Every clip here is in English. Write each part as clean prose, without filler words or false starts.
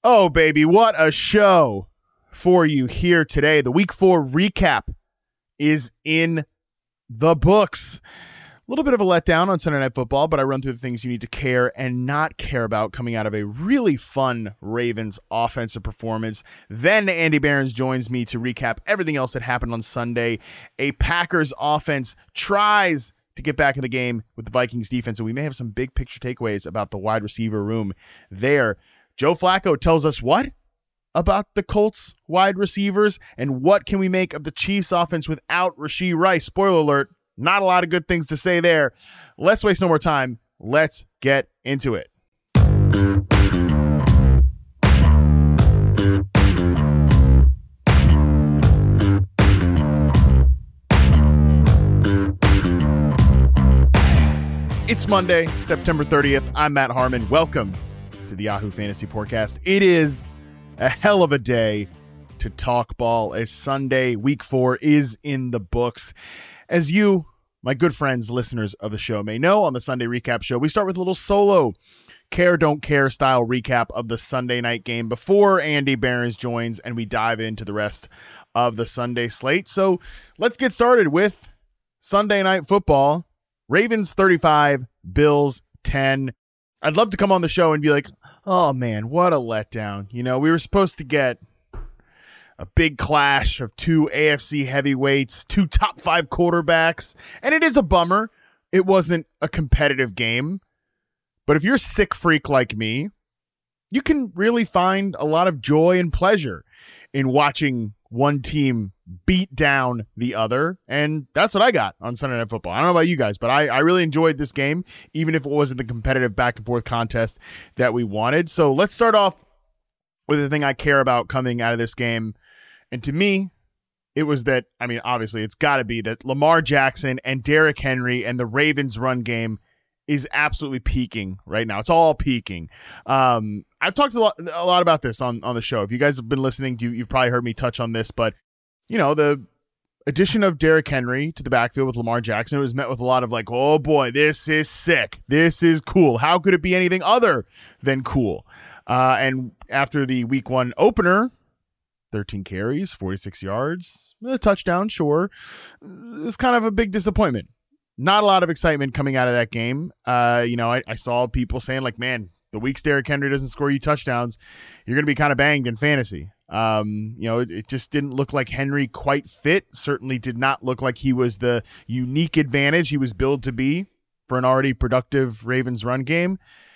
Oh, baby, what a show for you here today. The Week 4 recap is in the books. A little bit of a letdown on Sunday Night Football, but I run through the things you need to care and not care about coming out of a really fun Ravens offensive performance. Then Andy Behrens joins me to recap everything else that happened on Sunday. A Packers offense tries to get back in the game with the Vikings defense, and we may have some big picture takeaways about the wide receiver room there. Joe Flacco tells us what about the Colts wide receivers, and what can we make of the Chiefs offense without Rashee Rice? Spoiler alert, not a lot of good things to say there. Let's waste no more time. Let's get into it. It's Monday, September 30th. I'm Matt Harmon. Welcome to the Yahoo Fantasy Forecast. It is a hell of a day to talk ball as Sunday, week 4 is in the books. As you, my good friends, listeners of the show may know, on the Sunday recap show, we start with a little solo care, don't care style recap of the Sunday night game before Andy Behrens joins and we dive into the rest of the Sunday slate. So let's get started with Sunday Night Football. Ravens 35, Bills 10. I'd love to come on the show and be like, oh man, what a letdown. You know, we were supposed to get a big clash of two AFC heavyweights, two top 5 quarterbacks, and it is a bummer. It wasn't a competitive game. But if you're a sick freak like me, you can really find a lot of joy and pleasure in watching one team beat down the other, and that's what I got on Sunday Night Football. I don't know about you guys, but I really enjoyed this game, even if it wasn't the competitive back-and-forth contest that we wanted. So let's start off with the thing I care about coming out of this game, and to me, it was that, I mean, obviously, it's got to be that Lamar Jackson and Derrick Henry and the Ravens' run game is absolutely peaking right now. It's all peaking. I've talked a lot about this on the show. If you guys have been listening, you've probably heard me touch on this, but you know, the addition of Derrick Henry to the backfield with Lamar Jackson, it was met with a lot of like, oh boy, this is sick. This is cool. How could it be anything other than cool? And after the week 1 opener, 13 carries, 46 yards, a touchdown, sure. It was kind of a big disappointment. Not a lot of excitement coming out of that game. I saw people saying like, man, the weeks Derrick Henry doesn't score you touchdowns, you're going to be kind of banged in fantasy. It just didn't look like Henry quite fit. Certainly did not look like he was the unique advantage he was billed to be for an already productive Ravens run game.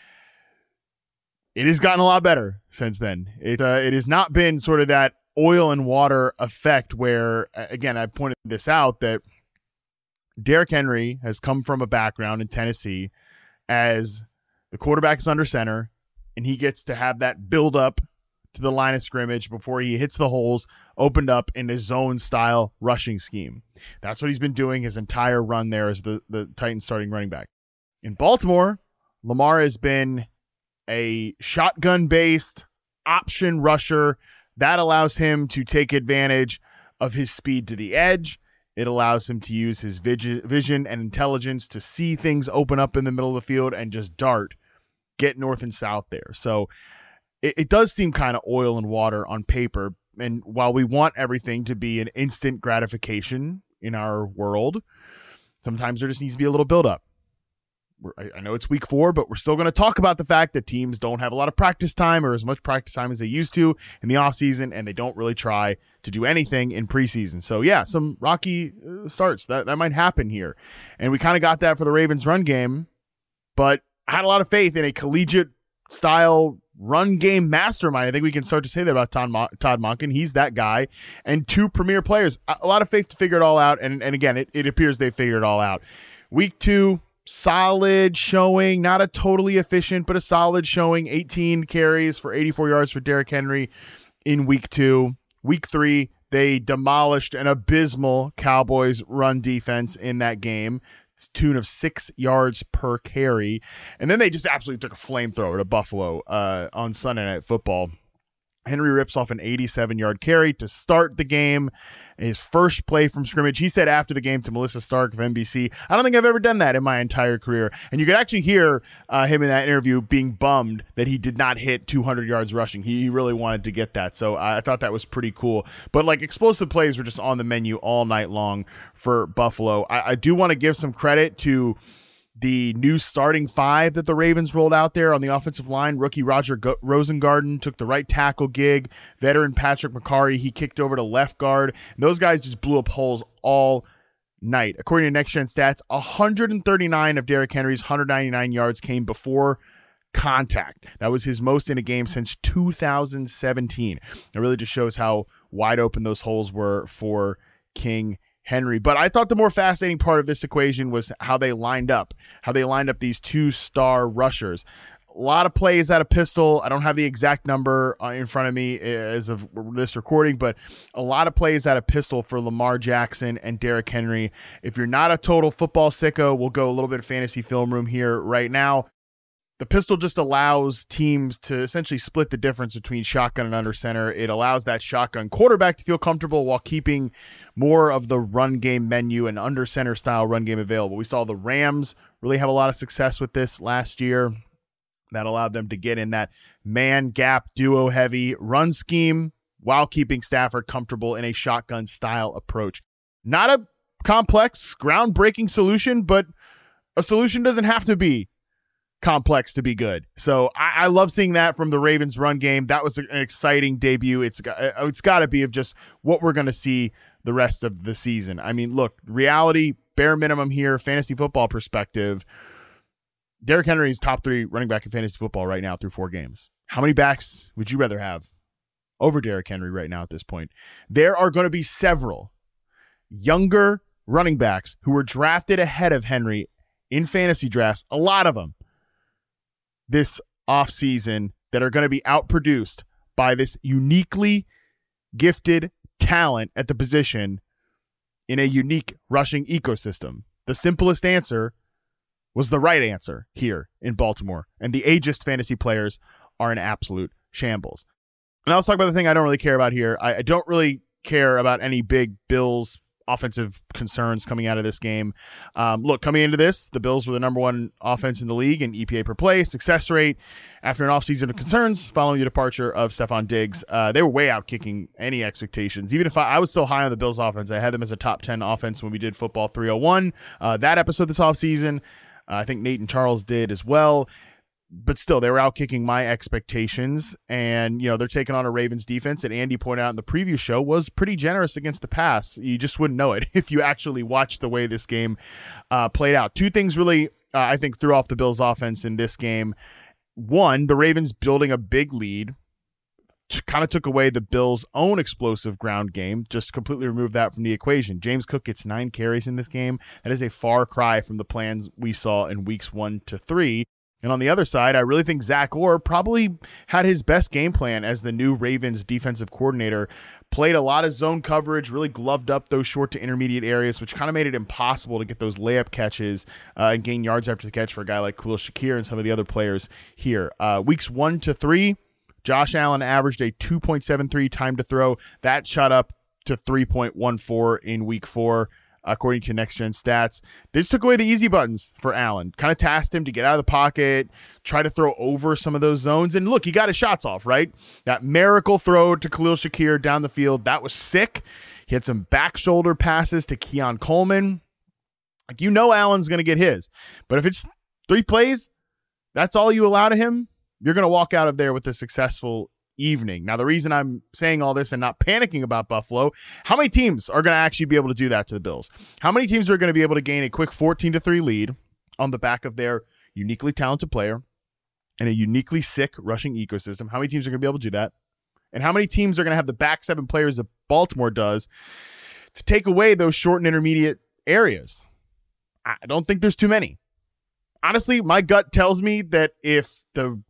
It has gotten a lot better since then. It has not been sort of that oil and water effect where, again, I pointed this out, that Derrick Henry has come from a background in Tennessee as the quarterback is under center, and he gets to have that build up to the line of scrimmage before he hits the holes opened up in his zone-style rushing scheme. That's what he's been doing his entire run there as the Titans starting running back. In Baltimore, Lamar has been a shotgun-based option rusher. That allows him to take advantage of his speed to the edge. It allows him to use his vision and intelligence to see things open up in the middle of the field and just dart, get north and south there. So it does seem kind of oil and water on paper. And while we want everything to be an instant gratification in our world, sometimes there just needs to be a little buildup. I know it's week 4, but we're still going to talk about the fact that teams don't have a lot of practice time or as much practice time as they used to in the offseason, and they don't really try to do anything in preseason. So, yeah, some rocky starts. That might happen here. And we kind of got that for the Ravens run game, but I had a lot of faith in a collegiate-style run game mastermind. I think we can start to say that about Todd Monken. He's that guy. And 2 premier players. A lot of faith to figure it all out, and again, it appears they figured it all out. Week 2, solid showing, not a totally efficient, but a solid showing. 18 carries for 84 yards for Derrick Henry in week 2. Week 3, they demolished an abysmal Cowboys run defense in that game. It's a tune of 6 yards per carry. And then they just absolutely took a flamethrower to Buffalo on Sunday Night Football. Henry rips off an 87-yard carry to start the game. His first play from scrimmage. He said after the game to Melissa Stark of NBC, I don't think I've ever done that in my entire career. And you could actually hear him in that interview being bummed that he did not hit 200 yards rushing. He really wanted to get that. So I thought that was pretty cool. But like explosive plays were just on the menu all night long for Buffalo. I do want to give some credit to the new starting five that the Ravens rolled out there on the offensive line. Rookie Roger Rosengarten took the right tackle gig. Veteran Patrick McCarry, he kicked over to left guard. And those guys just blew up holes all night. According to Next Gen Stats, 139 of Derrick Henry's 199 yards came before contact. That was his most in a game since 2017. It really just shows how wide open those holes were for King Henry. But I thought the more fascinating part of this equation was how they lined up these two-star rushers. A lot of plays out of pistol. I don't have the exact number in front of me as of this recording, but a lot of plays out of pistol for Lamar Jackson and Derrick Henry. If you're not a total football sicko, we'll go a little bit of fantasy film room here right now. The pistol just allows teams to essentially split the difference between shotgun and under center. It allows that shotgun quarterback to feel comfortable while keeping more of the run game menu and under center style run game available. We saw the Rams really have a lot of success with this last year. That allowed them to get in that man gap duo heavy run scheme while keeping Stafford comfortable in a shotgun style approach. Not a complex, groundbreaking solution, but a solution doesn't have to be complex to be good. So I love seeing that from the Ravens run game. That was an exciting debut. It's got to be of just what we're going to see the rest of the season. I mean, look, reality, bare minimum here, fantasy football perspective, Derrick Henry is top 3 running back in fantasy football right now through 4 games. How many backs would you rather have over Derrick Henry right now at this point? There are going to be several younger running backs who were drafted ahead of Henry in fantasy drafts, a lot of them, this offseason that are going to be outproduced by this uniquely gifted talent at the position in a unique rushing ecosystem. The simplest answer was the right answer here in Baltimore, and the ageist fantasy players are in absolute shambles. Now let's talk about the thing I don't really care about here. I don't really care about any big Bills offensive concerns coming out of this game. Look, coming into this, the Bills were the number 1 offense in the league in EPA per play, success rate. After an offseason of concerns following the departure of Stephon Diggs, they were way out kicking any expectations. Even if I was still high on the Bills offense, I had them as a top 10 offense when we did Football 301. That episode this offseason, I think Nate and Charles did as well. But still, they were out kicking my expectations, and they're taking on a Ravens defense that Andy pointed out in the preview show was pretty generous against the pass. You just wouldn't know it if you actually watched the way this game played out. 2 things really, I think, threw off the Bills' offense in this game. One, the Ravens building a big lead kind of took away the Bills' own explosive ground game, just completely removed that from the equation. James Cook gets 9 carries in this game. That is a far cry from the plans we saw in weeks 1 to 3. And on the other side, I really think Zach Orr probably had his best game plan as the new Ravens defensive coordinator. Played a lot of zone coverage, really gloved up those short to intermediate areas, which kind of made it impossible to get those layup catches and gain yards after the catch for a guy like Khalil Shakir and some of the other players here. Weeks 1 to 3, Josh Allen averaged a 2.73 time to throw. That shot up to 3.14 in week 4. According to Next Gen Stats. This took away the easy buttons for Allen. Kind of tasked him to get out of the pocket, try to throw over some of those zones. And look, he got his shots off, right? That miracle throw to Khalil Shakir down the field, that was sick. He had some back shoulder passes to Keon Coleman. Like, Allen's going to get his. But if it's 3 plays, that's all you allow to him, you're going to walk out of there with a successful evening. Now, the reason I'm saying all this and not panicking about Buffalo, how many teams are going to actually be able to do that to the Bills? How many teams are going to be able to gain a quick 14-3 lead on the back of their uniquely talented player and a uniquely sick rushing ecosystem? How many teams are going to be able to do that? And how many teams are going to have the back 7 players that Baltimore does to take away those short and intermediate areas? I don't think there's too many. Honestly, my gut tells me that if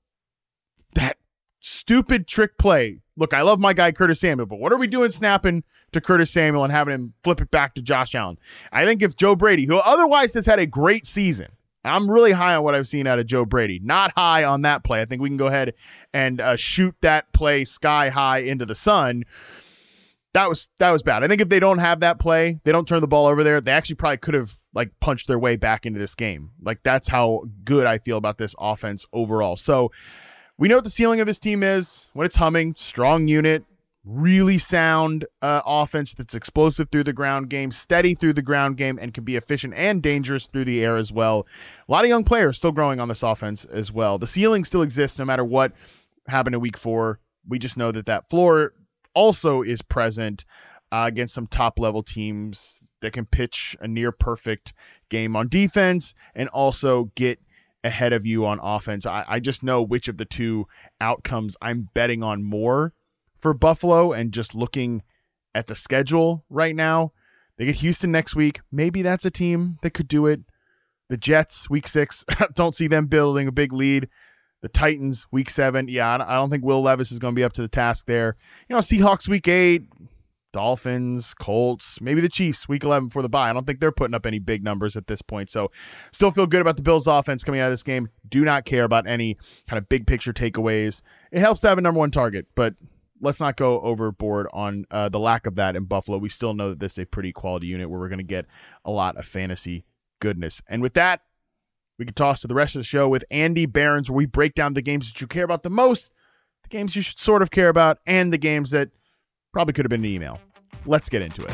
that stupid trick play. Look, I love my guy Curtis Samuel, but what are we doing snapping to Curtis Samuel and having him flip it back to Josh Allen? I think if Joe Brady, who otherwise has had a great season, I'm really high on what I've seen out of Joe Brady. Not high on that play. I think we can go ahead and shoot that play sky high into the sun. That was bad. I think if they don't have that play, they don't turn the ball over there, they actually probably could have punched their way back into this game. That's how good I feel about this offense overall. So we know what the ceiling of this team is when it's humming. Strong unit, really sound offense that's explosive through the ground game, steady through the ground game, and can be efficient and dangerous through the air as well. A lot of young players still growing on this offense as well. The ceiling still exists no matter what happened in week 4. We just know that floor also is present against some top-level teams that can pitch a near-perfect game on defense and also get ahead of you on offense. I just know which of the two outcomes I'm betting on more for Buffalo, and just looking at the schedule right now, they get Houston next week. Maybe that's a team that could do it. The Jets, week 6, don't see them building a big lead. The Titans, week 7. Yeah, I don't think Will Levis is going to be up to the task there. Seahawks, week 8. Dolphins, Colts, maybe the Chiefs, week 11 before the bye. I don't think they're putting up any big numbers at this point. So still feel good about the Bills' offense coming out of this game. Do not care about any kind of big picture takeaways. It helps to have a number 1 target, but let's not go overboard on the lack of that in Buffalo. We still know that this is a pretty quality unit where we're going to get a lot of fantasy goodness. And with that, we can toss to the rest of the show with Andy Behrens, where we break down the games that you care about the most, the games you should sort of care about, and the games that probably could have been an email. Let's get into it.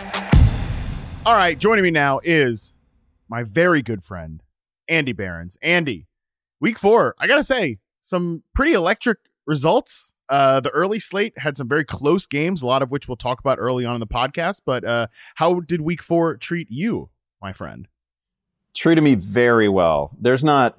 All right, joining me now is my very good friend, Andy Behrens. Andy, week 4, I got to say, some pretty electric results. The early slate had some very close games, a lot of which we'll talk about early on in the podcast. But how did week 4 treat you, my friend? Treated me very well. There's not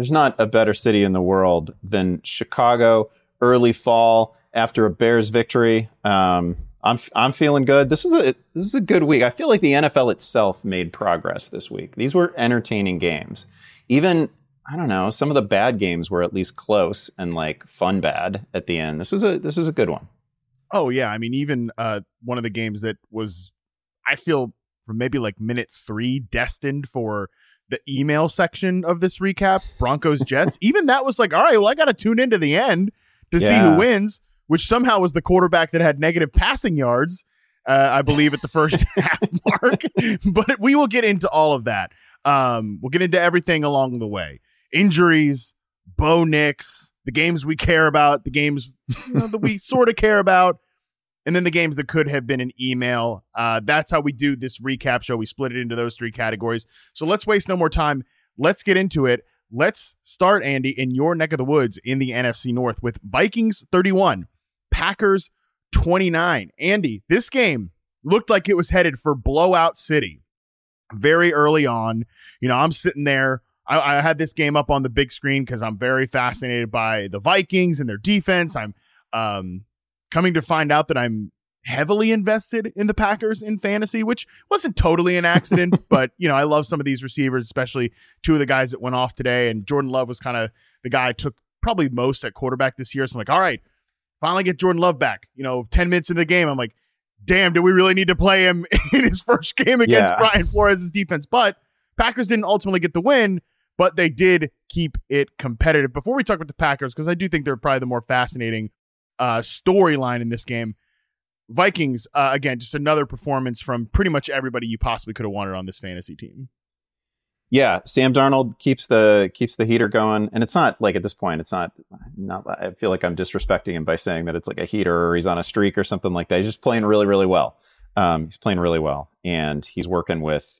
a better city in the world than Chicago. Early fall after a Bears victory. I'm feeling good. This is a good week. I feel like the NFL itself made progress this week. These were entertaining games. Even, I don't know, some of the bad games were at least close and fun bad at the end. This was a good one. Oh yeah, I mean, even one of the games that was, I feel, from maybe minute 3 destined for the email section of this recap, Broncos Jets. Even that was all right, well, I got to tune into the end to see who wins, which somehow was the quarterback that had negative passing yards, I believe, at the first half mark. But we will get into all of that. We'll get into everything along the way. Injuries, Bo Nix, the games we care about, the games that we sort of care about, and then the games that could have been an email. That's how we do this recap show. We split it into those 3 categories. So let's waste no more time. Let's get into it. Let's start, Andy, in your neck of the woods in the NFC North with Vikings 31, Packers 29. Andy, this game looked like it was headed for blowout city very early on. I'm sitting there. I had this game up on the big screen because I'm very fascinated by the Vikings and their defense. I'm coming to find out that I'm heavily invested in the Packers in fantasy, which wasn't totally an accident, but I love some of these receivers, especially 2 of the guys that went off today. And Jordan Love was kind of the guy I took probably most at quarterback this year. So I'm like, all right, finally get Jordan Love back. 10 minutes into the game, I'm like, damn, do we really need to play him in his first game against Brian Flores' defense? But Packers didn't ultimately get the win, but they did keep it competitive. Before we talk about the Packers, because I do think they're probably the more fascinating storyline in this game, Vikings, again, just another performance from pretty much everybody you possibly could have wanted on this fantasy team. Yeah, Sam Darnold keeps the heater going, and it's not at this point, it's not. I feel like I'm disrespecting him by saying that it's a heater or he's on a streak or something like that. He's just playing really, really well. He's playing really well, and he's working with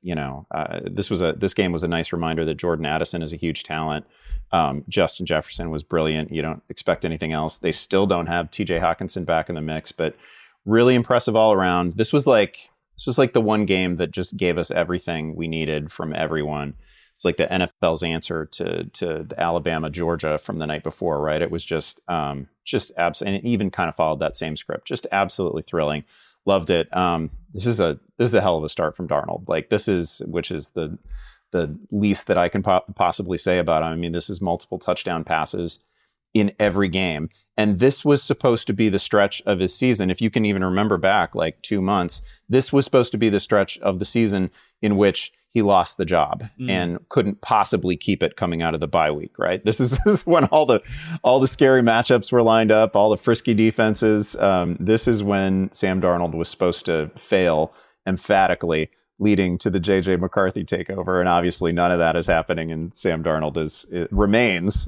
this game was a nice reminder that Jordan Addison is a huge talent. Justin Jefferson was brilliant. You don't expect anything else. They still don't have T.J. Hawkinson back in the mix, but really impressive all around. This was the one game that just gave us everything we needed from everyone. It's like the NFL's answer to Alabama, Georgia from the night before, right? It was just absolutely, and it even kind of followed that same script. Just absolutely thrilling. Loved it. This is a hell of a start from Darnold. Which is the least that I can possibly say about him. I mean, this is multiple touchdown passes. in every game. And this was supposed to be the stretch of his season. If you can even remember back like 2 months, this was supposed to be the stretch of the season in which he lost the job and couldn't possibly keep it coming out of the bye week, right? This is when all the scary matchups were lined up, all the frisky defenses. This is when Sam Darnold was supposed to fail emphatically, leading to the JJ McCarthy takeover. And obviously none of that is happening. And Sam Darnold remains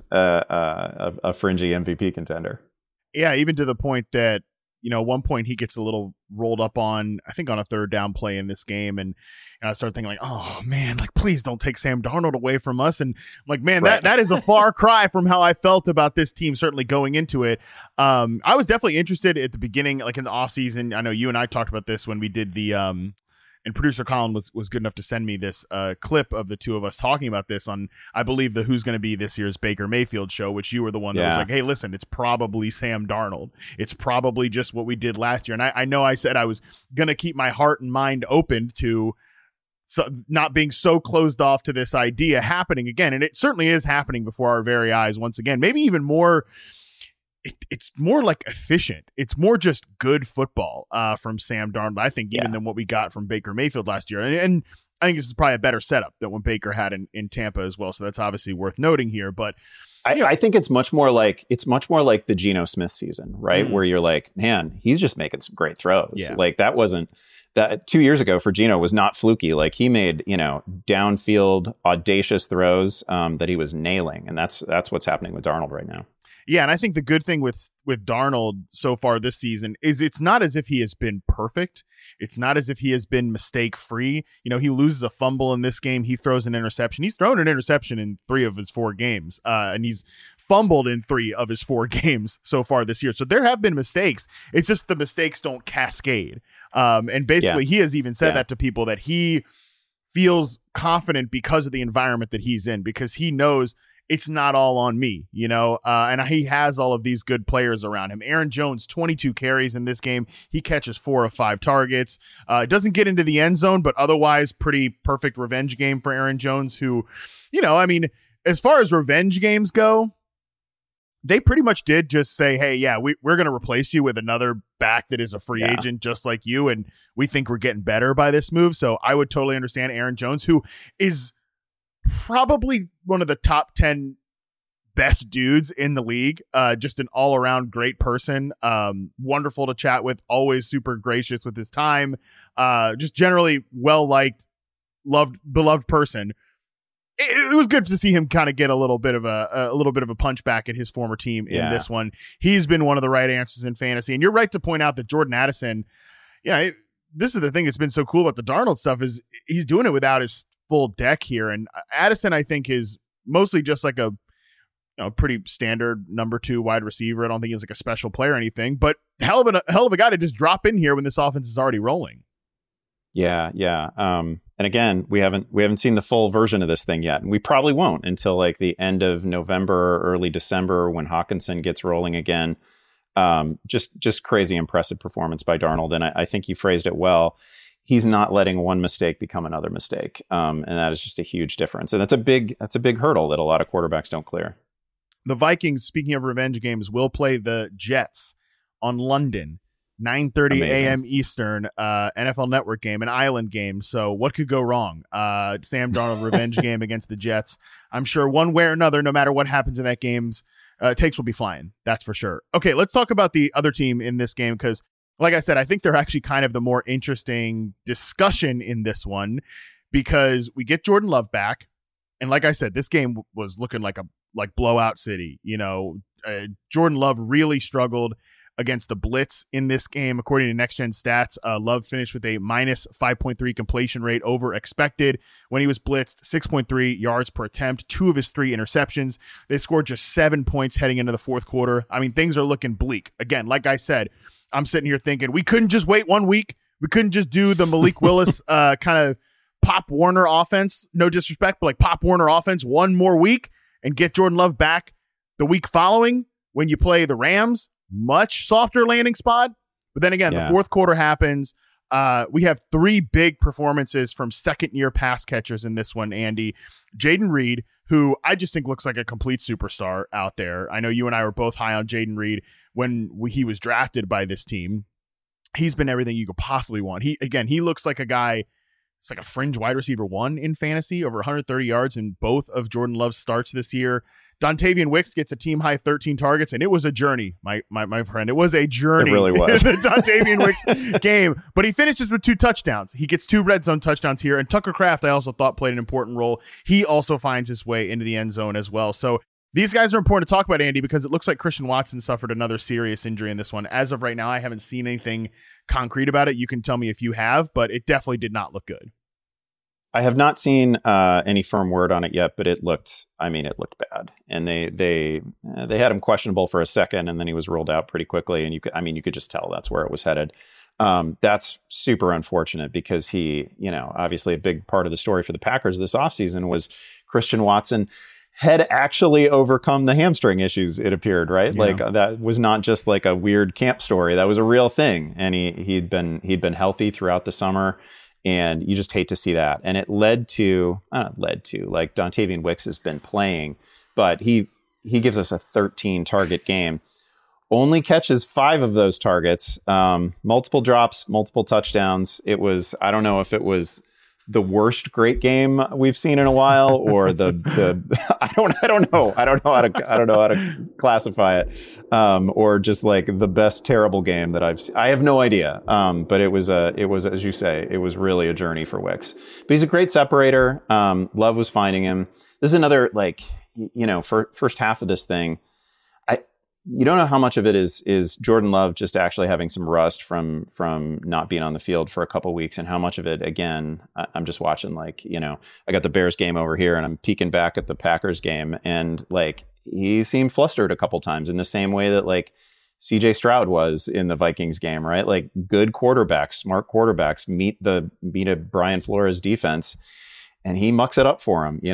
a fringy MVP contender. Yeah, even to the point that, at one point he gets a little rolled up on, I think on a third down play in this game. And I started thinking like, oh man, like please don't take Sam Darnold away from us. And I'm like, man, right. that is a far cry from how I felt about this team, certainly going into it. I was definitely interested at the beginning, like in the offseason. I know you and I talked about this when we did the, and producer Colin was good enough to send me this clip of the two of us talking about this on, I believe, the Who's Going to Be This Year's Baker Mayfield show, which you were the one that was like, hey, listen, it's probably Sam Darnold. It's probably just what we did last year. And I know I said I was going to keep my heart and mind open to not being so closed off to this idea happening again. And it certainly is happening before our very eyes once again, maybe even more. It's more like efficient. It's more just good football from Sam Darnold, I think, even than what we got from Baker Mayfield last year. And I think this is probably a better setup than what Baker had in Tampa as well. So that's obviously worth noting here. But I think it's much more like the Geno Smith season, right? Where you're like, man, he's just making some great throws. Yeah. Like that 2 years ago for Geno was not fluky. Like he made, downfield audacious throws that he was nailing. And that's what's happening with Darnold right now. Yeah, and I think the good thing with Darnold so far this season is it's not as if he has been perfect. It's not as if he has been mistake-free. He loses a fumble in this game. He throws an interception. He's thrown an interception in 3 of his 4 games, and he's fumbled in 3 of his 4 games so far this year. So there have been mistakes. It's just the mistakes don't cascade. And basically he has even said that to people, that he feels confident because of the environment that he's in, because he knows it's not all on me, and he has all of these good players around him. Aaron Jones, 22 carries in this game. He catches 4 of 5 targets. Doesn't get into the end zone, but otherwise pretty perfect revenge game for Aaron Jones, who, as far as revenge games go, they pretty much did just say, hey, yeah, we're going to replace you with another back that is a free agent just like you, and we think we're getting better by this move. So I would totally understand Aaron Jones, who is probably one of the top 10 best dudes in the league. Just an all-around great person. Wonderful to chat with. Always super gracious with his time. Just generally well-liked, beloved person. It was good to see him kind of get a little bit of a punch back at his former team in this one. He's been one of the right answers in fantasy. And you're right to point out that Jordan Addison, this is the thing that's been so cool about the Darnold stuff, is he's doing it without his full deck here. And Addison, I think, is mostly just like a pretty standard number 2 wide receiver. I don't think he's like a special player or anything, but hell of a guy to just drop in here when this offense is already rolling. Yeah. And again, we haven't seen the full version of this thing yet, and we probably won't until like the end of November or early December when Hawkinson gets rolling again. Just crazy impressive performance by Darnold, and I think you phrased it well. He's not letting one mistake become another mistake. And that is just a huge difference. And that's a big hurdle that a lot of quarterbacks don't clear. The Vikings, speaking of revenge games, will play the Jets on London, 9:30 a.m. Eastern, NFL Network game, an island game. So what could go wrong? Sam Darnold revenge game against the Jets. I'm sure one way or another, no matter what happens in that game, takes will be flying. That's for sure. Okay, let's talk about the other team in this game, because like I said, I think they're actually kind of the more interesting discussion in this one, because we get Jordan Love back. And like I said, this game was looking like blowout city. Jordan Love really struggled against the blitz in this game. According to Next Gen Stats, Love finished with a minus 5.3 completion rate over expected when he was blitzed, 6.3 yards per attempt, 2 of his 3 interceptions. They scored just 7 points heading into the fourth quarter. I mean, things are looking bleak. Again, like I said, I'm sitting here thinking we couldn't just wait 1 week. We couldn't just do the Malik Willis kind of Pop Warner offense. No disrespect, but like Pop Warner offense 1 more week and get Jordan Love back the week following when you play the Rams. Much softer landing spot. But then again, the fourth quarter happens. We have three big performances from second-year pass catchers in this one, Andy. Jayden Reed, who I just think looks like a complete superstar out there. I know you and I were both high on Jayden Reed when he was drafted by this team. He's been everything you could possibly want. He looks like a guy, it's like a fringe wide receiver 1 in fantasy, over 130 yards in both of Jordan Love's starts this year. Dontavian Wicks gets a team high 13 targets, and it was a journey, my friend. It was a journey. It really was. The Dontavian Wicks game, but he finishes with 2 touchdowns. He gets 2 red zone touchdowns here, and Tucker Kraft I also thought played an important role. He also finds his way into the end zone as well. So these guys are important to talk about, Andy, because it looks like Christian Watson suffered another serious injury in this one. As of right now, I haven't seen anything concrete about it. You can tell me if you have, but it definitely did not look good. I have not seen any firm word on it yet, but it looked bad. And they had him questionable for a second, and then he was ruled out pretty quickly. And you could just tell that's where it was headed. That's super unfortunate because he, obviously a big part of the story for the Packers this offseason was Christian Watson had actually overcome the hamstring issues, it appeared, right? Yeah. Like that was not just like a weird camp story. That was a real thing. And he'd been healthy throughout the summer. And you just hate to see that. And it led to like Dontavian Wicks has been playing, but he gives us a 13 target game, only catches 5 of those targets, multiple drops, multiple touchdowns. I don't know if it was the worst great game we've seen in a while, or the I don't know how to classify it, or just like the best terrible game that I've seen. I have no idea. But it was as you say, it was really a journey for Wicks. But he's a great separator. Love was finding him. This is another first half of this thing. You don't know how much of it is Jordan Love just actually having some rust from not being on the field for a couple of weeks, and how much of it, again, I'm just watching I got the Bears game over here and I'm peeking back at the Packers game, and he seemed flustered a couple times in the same way that CJ Stroud was in the Vikings game, right? Like good quarterbacks, smart quarterbacks meet a Brian Flores defense, and he mucks it up for him.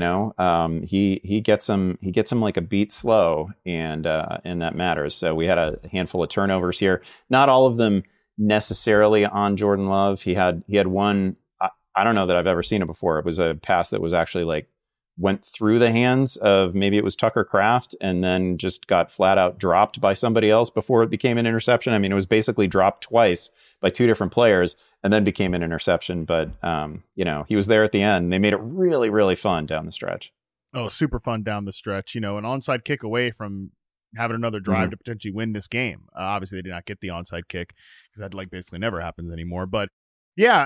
He gets him like a beat slow, and that matters. So we had a handful of turnovers here. Not all of them necessarily on Jordan Love. He had one. I don't know that I've ever seen it before. It was a pass that was actually went through the hands of, maybe it was Tucker Kraft, and then just got flat out dropped by somebody else before it became an interception. I mean, it was basically dropped twice by 2 different players and then became an interception. But, he was there at the end. They made it really, really fun down the stretch. Oh, super fun down the stretch. An onside kick away from having another drive to potentially win this game. Obviously, they did not get the onside kick because that basically never happens anymore. But yeah,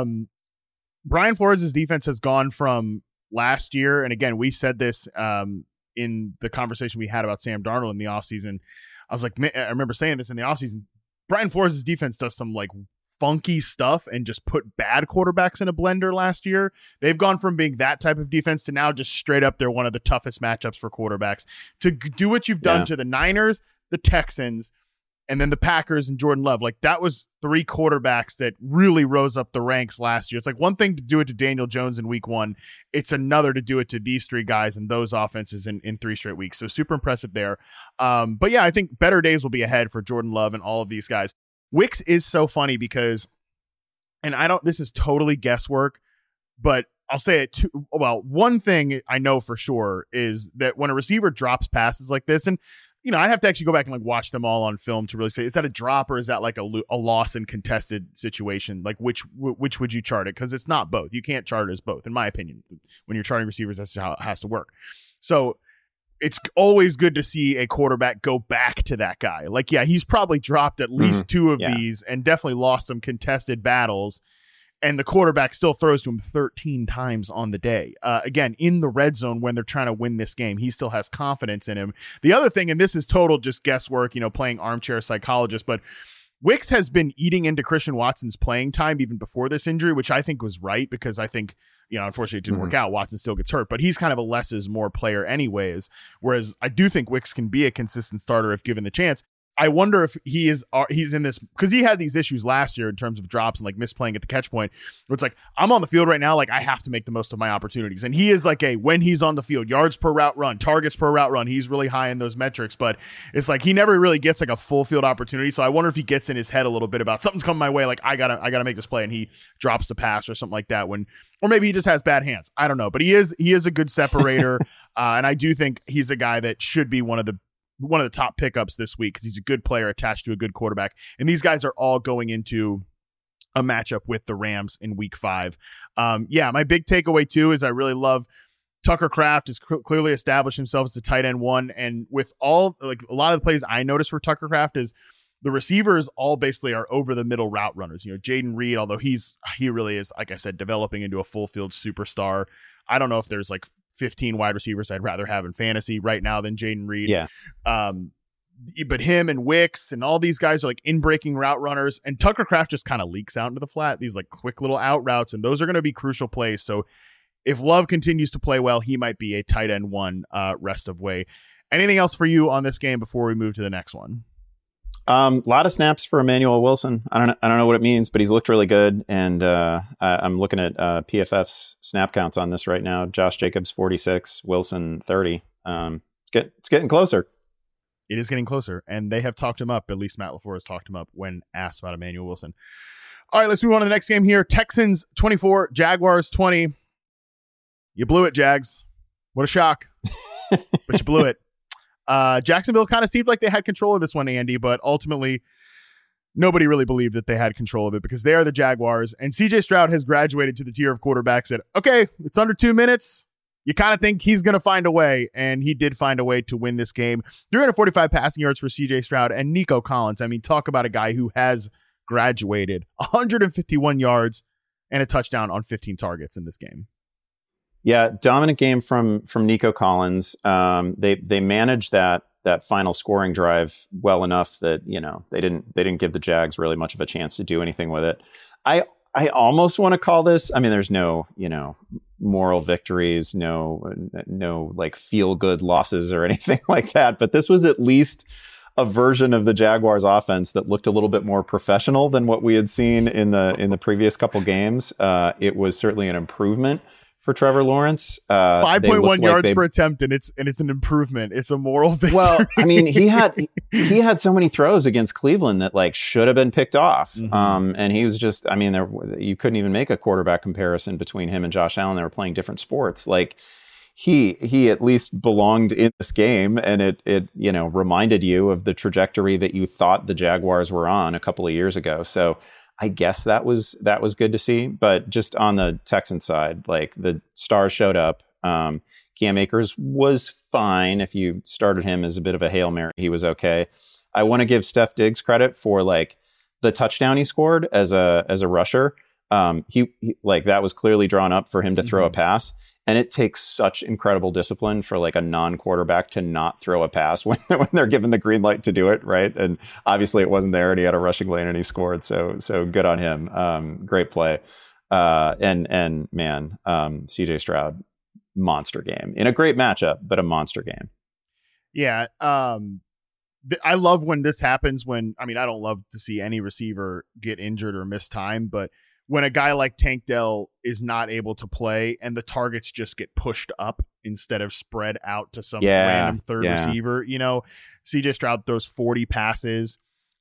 Brian Flores' defense has gone from last year, and again, we said this in the conversation we had about Sam Darnold in the offseason. I was like, I remember saying this in the offseason. Brian Flores' defense does some funky stuff and just put bad quarterbacks in a blender last year. They've gone from being that type of defense to now just straight up they're one of the toughest matchups for quarterbacks. To do what you've done to the Niners, the Texans, and then the Packers and Jordan Love, that was 3 quarterbacks that really rose up the ranks last year. It's one thing to do it to Daniel Jones in week 1. It's another to do it to these 3 guys and those offenses in 3 straight weeks. So super impressive there. But yeah, I think better days will be ahead for Jordan Love and all of these guys. Wicks is so funny because, and this is totally guesswork, but I'll say it too. Well, one thing I know for sure is that when a receiver drops passes like this, and I'd have to actually go back and watch them all on film to really say, is that a drop or is that a loss in contested situation? Which would you chart it? Because it's not both. You can't chart it as both, in my opinion. When you're charting receivers, that's how it has to work. So it's always good to see a quarterback go back to that guy. He's probably dropped at least 2 of these and definitely lost some contested battles. And the quarterback still throws to him 13 times on the day. Again, in the red zone when they're trying to win this game, he still has confidence in him. The other thing, and this is total just guesswork, playing armchair psychologist, but Wicks has been eating into Christian Watson's playing time even before this injury, which I think was right because I think, unfortunately it didn't work out. Watson still gets hurt, but he's kind of a less is more player anyways. Whereas I do think Wicks can be a consistent starter if given the chance. I wonder if he's in this because he had these issues last year in terms of drops and like misplaying at the catch point. Where it's like, I'm on the field right now, like I have to make the most of my opportunities. And he is like when he's on the field, yards per route run, targets per route run, he's really high in those metrics. But it's like he never really gets like a full field opportunity. So I wonder if he gets in his head a little bit about something's coming my way, like I gotta make this play, and he drops the pass or something like that. Or maybe he just has bad hands. I don't know, but he is a good separator, and I do think he's a guy that should be one of the top pickups this week because he's a good player attached to a good quarterback. And these guys are all going into a matchup with the Rams in week 5. My big takeaway too is I really love Tucker Kraft has clearly established himself as a tight end 1. And with all like a lot of the plays I noticed for Tucker Kraft is the receivers all basically are over the middle route runners. Jayden Reed, although he really is, like I said, developing into a full field superstar. I don't know if there's like 15 wide receivers I'd rather have in fantasy right now than Jayden Reed. Yeah. But him and Wicks and all these guys are like in breaking route runners, and Tucker Kraft just kind of leaks out into the flat, these like quick little out routes. And those are going to be crucial plays. So if Love continues to play well, he might be a tight end 1 rest of way. Anything else for you on this game before we move to the next one? A lot of snaps for Emmanuel Wilson. I don't know what it means, but he's looked really good. And I'm looking at PFF's snap counts on this right now. Josh Jacobs 46, Wilson 30. It's getting closer. It is getting closer, and they have talked him up. At least Matt LaFleur has talked him up when asked about Emmanuel Wilson. All right, let's move on to the next game here. Texans 24, Jaguars 20. You blew it, Jags. What a shock. But you blew it. Jacksonville kind of seemed like they had control of this one, Andy, but ultimately nobody really believed that they had control of it because they are the Jaguars, and CJ Stroud has graduated to the tier of quarterbacks that, okay, it's under 2 minutes. You kind of think he's going to find a way, and he did find a way to win this game. 345 passing yards for CJ Stroud and Nico Collins. I mean, talk about a guy who has graduated. 151 yards and a touchdown on 15 targets in this game. Yeah, dominant game from Nico Collins. They managed that final scoring drive well enough that they didn't give the Jags really much of a chance to do anything with it. I almost want to call this. I mean, there's no moral victories, no like feel good losses or anything like that. But this was at least a version of the Jaguars offense that looked a little bit more professional than what we had seen in the previous couple games. It was certainly an improvement for Trevor Lawrence. 5.1 yards per attempt, and it's an improvement. It's a moral victory. Well, I mean, he had so many throws against Cleveland that like should have been picked off. Mm-hmm. And he was just, I mean, you couldn't even make a quarterback comparison between him and Josh Allen. They were playing different sports. Like he at least belonged in this game, and it reminded you of the trajectory that you thought the Jaguars were on a couple of years ago. So I guess that was good to see. But just on the Texans side, like the stars showed up. Cam Akers was fine. If you started him as a bit of a Hail Mary, he was okay. I want to give Steph Diggs credit for like the touchdown he scored as a rusher. He like that was clearly drawn up for him to throw a pass. And it takes such incredible discipline for like a non-quarterback to not throw a pass when they're given the green light to do it, right? And obviously it wasn't there, and he had a rushing lane and he scored. So good on him. Great play. And man, CJ Stroud, monster game in a great matchup, but a monster game. Yeah. I love when this happens I don't love to see any receiver get injured or miss time, but when a guy like Tank Dell is not able to play and the targets just get pushed up instead of spread out to some random third receiver, CJ Stroud throws 40 passes,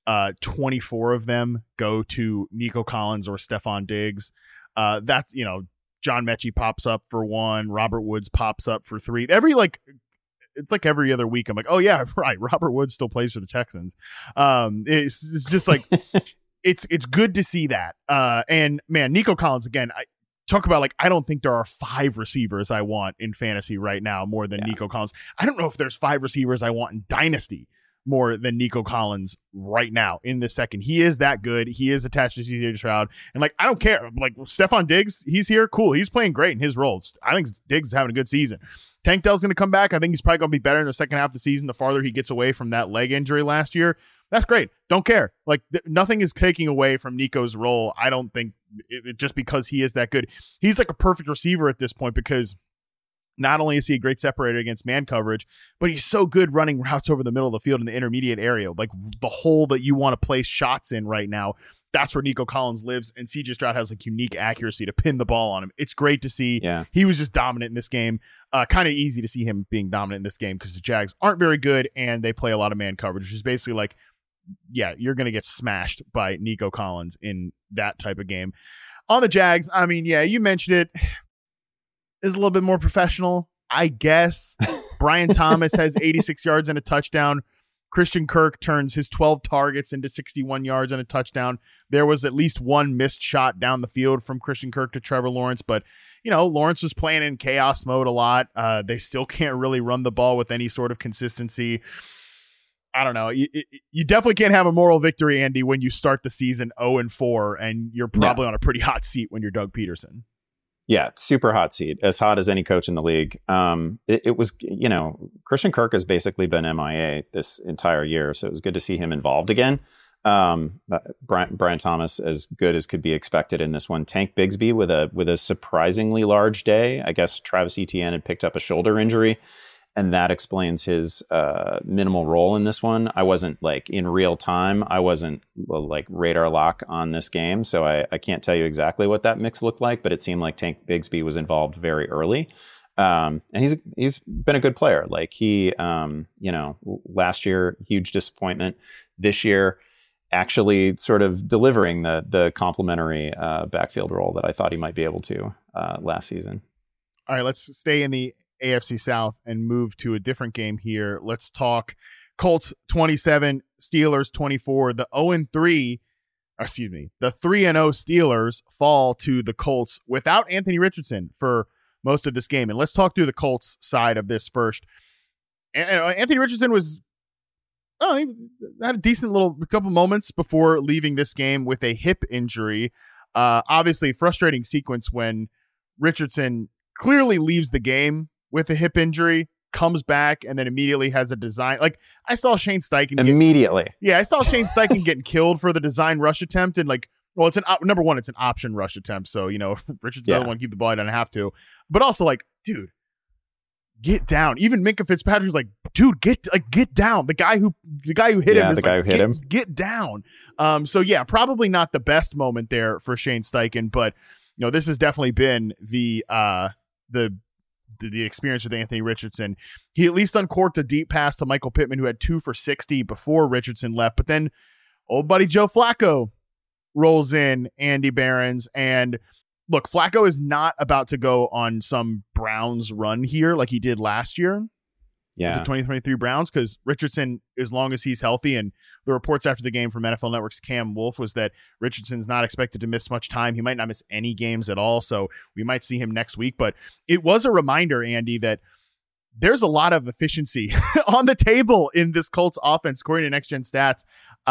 24 of them go to Nico Collins or Stephon Diggs. That's, John Mechie pops up for 1, Robert Woods pops up for 3. It's like every other week I'm like, oh yeah, right, Robert Woods still plays for the Texans. It's just like It's good to see that. And man, Nico Collins, again, I talk about like, I don't think there are 5 receivers I want in fantasy right now more than Nico Collins. I don't know if there's 5 receivers I want in Dynasty more than Nico Collins right now in this second. He is that good. He is attached to CJ Stroud. And like, I don't care. Like Stephon Diggs, he's here. Cool. He's playing great in his roles. I think Diggs is having a good season. Tank Dell's going to come back. I think he's probably going to be better in the second half of the season the farther he gets away from that leg injury last year. That's great. Don't care. Like nothing is taking away from Nico's role. I don't think just because he is that good. He's like a perfect receiver at this point because Not only is he a great separator against man coverage, but he's so good running routes over the middle of the field in the intermediate area, like the hole that you want to place shots in right now. That's where Nico Collins lives, and CJ Stroud has like unique accuracy to pin the ball on him. It's great to see. Yeah. He was just dominant in this game. Kind of easy to see him being dominant in this game because the Jags aren't very good and they play a lot of man coverage, which is basically like, yeah, you're going to get smashed by Nico Collins in that type of game. On the Jags, I mean, yeah, you mentioned it. Is a little bit more professional, I guess. Brian Thomas has 86 yards and a touchdown. Christian Kirk turns his 12 targets into 61 yards and a touchdown. There was at least one missed shot down the field from Christian Kirk to Trevor Lawrence, but Lawrence was playing in chaos mode a lot. They still can't really run the ball with any sort of consistency. I don't know. You definitely can't have a moral victory, Andy, when you start the season 0-4 and you're probably on a pretty hot seat when you're Doug Peterson. Yeah, super hot seat, as hot as any coach in the league. It was, Christian Kirk has basically been MIA this entire year, so it was good to see him involved again. Brian Thomas, as good as could be expected in this one. Tank Bigsby with a surprisingly large day. I guess Travis Etienne had picked up a shoulder injury, and that explains his minimal role in this one. I wasn't in real time. I wasn't radar lock on this game, so I can't tell you exactly what that mix looked like. But it seemed like Tank Bigsby was involved very early, and he's been a good player. Last year, huge disappointment. This year, actually sort of delivering the complementary backfield role that I thought he might be able to last season. All right, let's stay in the AFC South and move to a different game here. Let's talk Colts 27, Steelers 24. The 3-0 Steelers fall to the Colts without Anthony Richardson for most of this game. And let's talk through the Colts side of this first. Anthony Richardson he had a decent couple moments before leaving this game with a hip injury. Obviously, frustrating sequence when Richardson clearly leaves the game with a hip injury, comes back, and then immediately has a design. I saw Shane Steichen I saw Shane Steichen getting killed for the design rush attempt, and it's number one, it's an option rush attempt, so Richardson doesn't want to keep the ball, he doesn't have to, but also dude, get down. Even Minkah Fitzpatrick's dude, get down. The guy who hit him is the guy who hit him. Get down. So yeah, probably not the best moment there for Shane Steichen, but this has definitely been the experience with Anthony Richardson. He at least uncorked a deep pass to Michael Pittman, who had 2 for 60 before Richardson left. But then old buddy Joe Flacco rolls in, Andy Behrens. And look, Flacco is not about to go on some Browns run here like he did last year. Yeah. The 2023 Browns, because Richardson, as long as he's healthy, and the reports after the game from NFL Network's Cam Wolfe was that Richardson's not expected to miss much time. He might not miss any games at all, so we might see him next week. But it was a reminder, Andy, that there's a lot of efficiency on the table in this Colts offense, according to Next Gen Stats.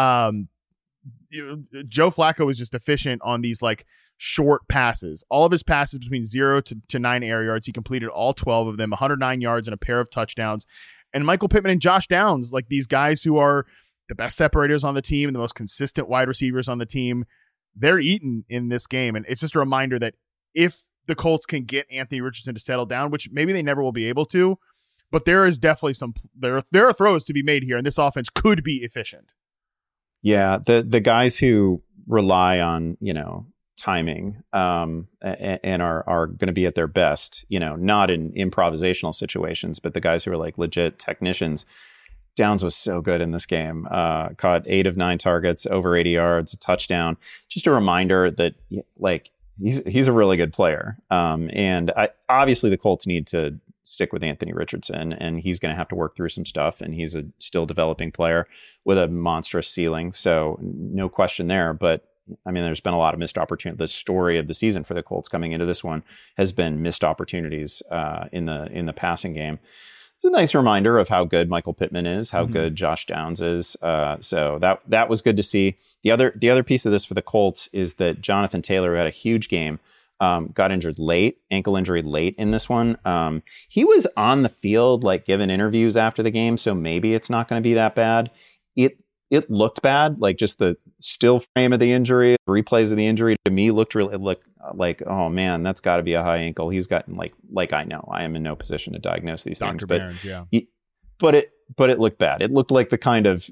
Joe Flacco is just efficient on these short passes. All of his passes between 0 to 9 air yards, he completed all 12 of them, 109 yards and a pair of touchdowns. And Michael Pittman and Josh Downs, these guys who are the best separators on the team and the most consistent wide receivers on the team, they're eaten in this game. And it's just a reminder that if the Colts can get Anthony Richardson to settle down, which maybe they never will be able to, but there is definitely there are throws to be made here, and this offense could be efficient. Yeah, the guys who rely on, timing and are going to be at their best, not in improvisational situations, but the guys who are legit technicians. Downs was so good in this game. Caught 8 of 9 targets, over 80 yards, a touchdown. Just a reminder that he's a really good player. And obviously the Colts need to stick with Anthony Richardson, and he's going to have to work through some stuff, and he's a still developing player with a monstrous ceiling. So no question there. But there's been a lot of missed opportunities. The story of the season for the Colts coming into this one has been missed opportunities in the passing game. It's a nice reminder of how good Michael Pittman is, how good Josh Downs is. So that was good to see. The other piece of this for the Colts is that Jonathan Taylor, who had a huge game, got injured late, ankle injury late in this one. He was on the field, giving interviews after the game, so maybe it's not going to be that bad. it looked bad. Like just the still frame of the injury, replays of the injury to me looked like, oh man, that's got to be a high ankle. He's gotten like I know I am in no position to diagnose these things, but Barron's, yeah. But it looked bad. It looked like the kind of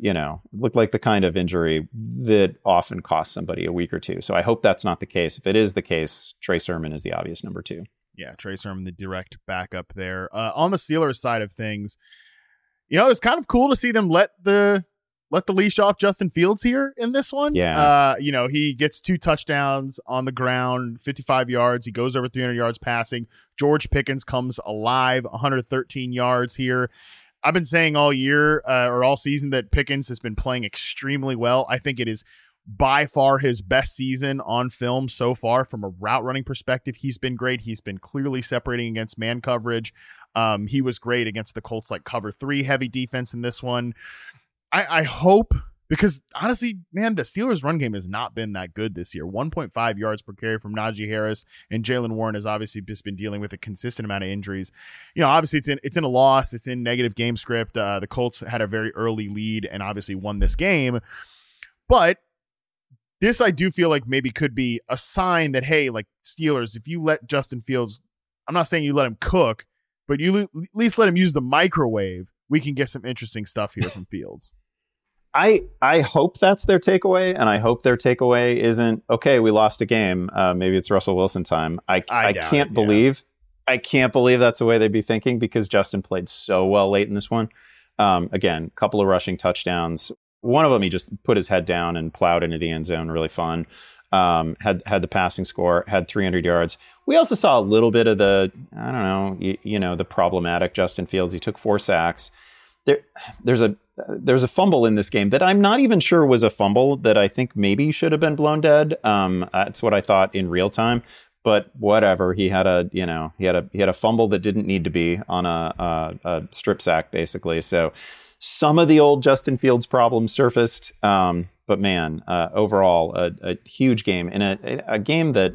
injury that often costs somebody a week or two. So I hope that's not the case. If it is the case, Trey Sermon is the obvious number 2. Yeah, Trey Sermon, the direct backup there. On the Steelers side of things, it's kind of cool to see them let the leash off Justin Fields here in this one. Yeah. He gets 2 touchdowns on the ground, 55 yards. He goes over 300 yards passing. George Pickens comes alive, 113 yards here. I've been saying all year or all season that Pickens has been playing extremely well. I think it is by far his best season on film so far from a route running perspective. He's been great. He's been clearly separating against man coverage. He was great against the Colts cover 3 heavy defense in this one. I hope, because honestly, man, the Steelers' run game has not been that good this year. 1.5 yards per carry from Najee Harris, and Jaylen Warren has obviously just been dealing with a consistent amount of injuries. Obviously it's in a loss. It's in negative game script. The Colts had a very early lead and obviously won this game. But this I do feel like maybe could be a sign that, hey, Steelers, if you let Justin Fields, I'm not saying you let him cook, but you at least let him use the microwave, we can get some interesting stuff here from Fields. I hope that's their takeaway, and I hope their takeaway isn't, okay, we lost a game. Maybe it's Russell Wilson time. I can't believe that's the way they'd be thinking, because Justin played so well late in this one. Again, a couple of rushing touchdowns. One of them, he just put his head down and plowed into the end zone. Really fun. Had the passing score, had 300 yards. We also saw a little bit of the, I don't know, the problematic Justin Fields. He took 4 sacks. There's a fumble in this game that I'm not even sure was a fumble, that I think maybe should have been blown dead. That's what I thought in real time, but whatever. He had a fumble that didn't need to be on a strip sack, basically. So some of the old Justin Fields problems surfaced. But man, overall, a huge game, and a game that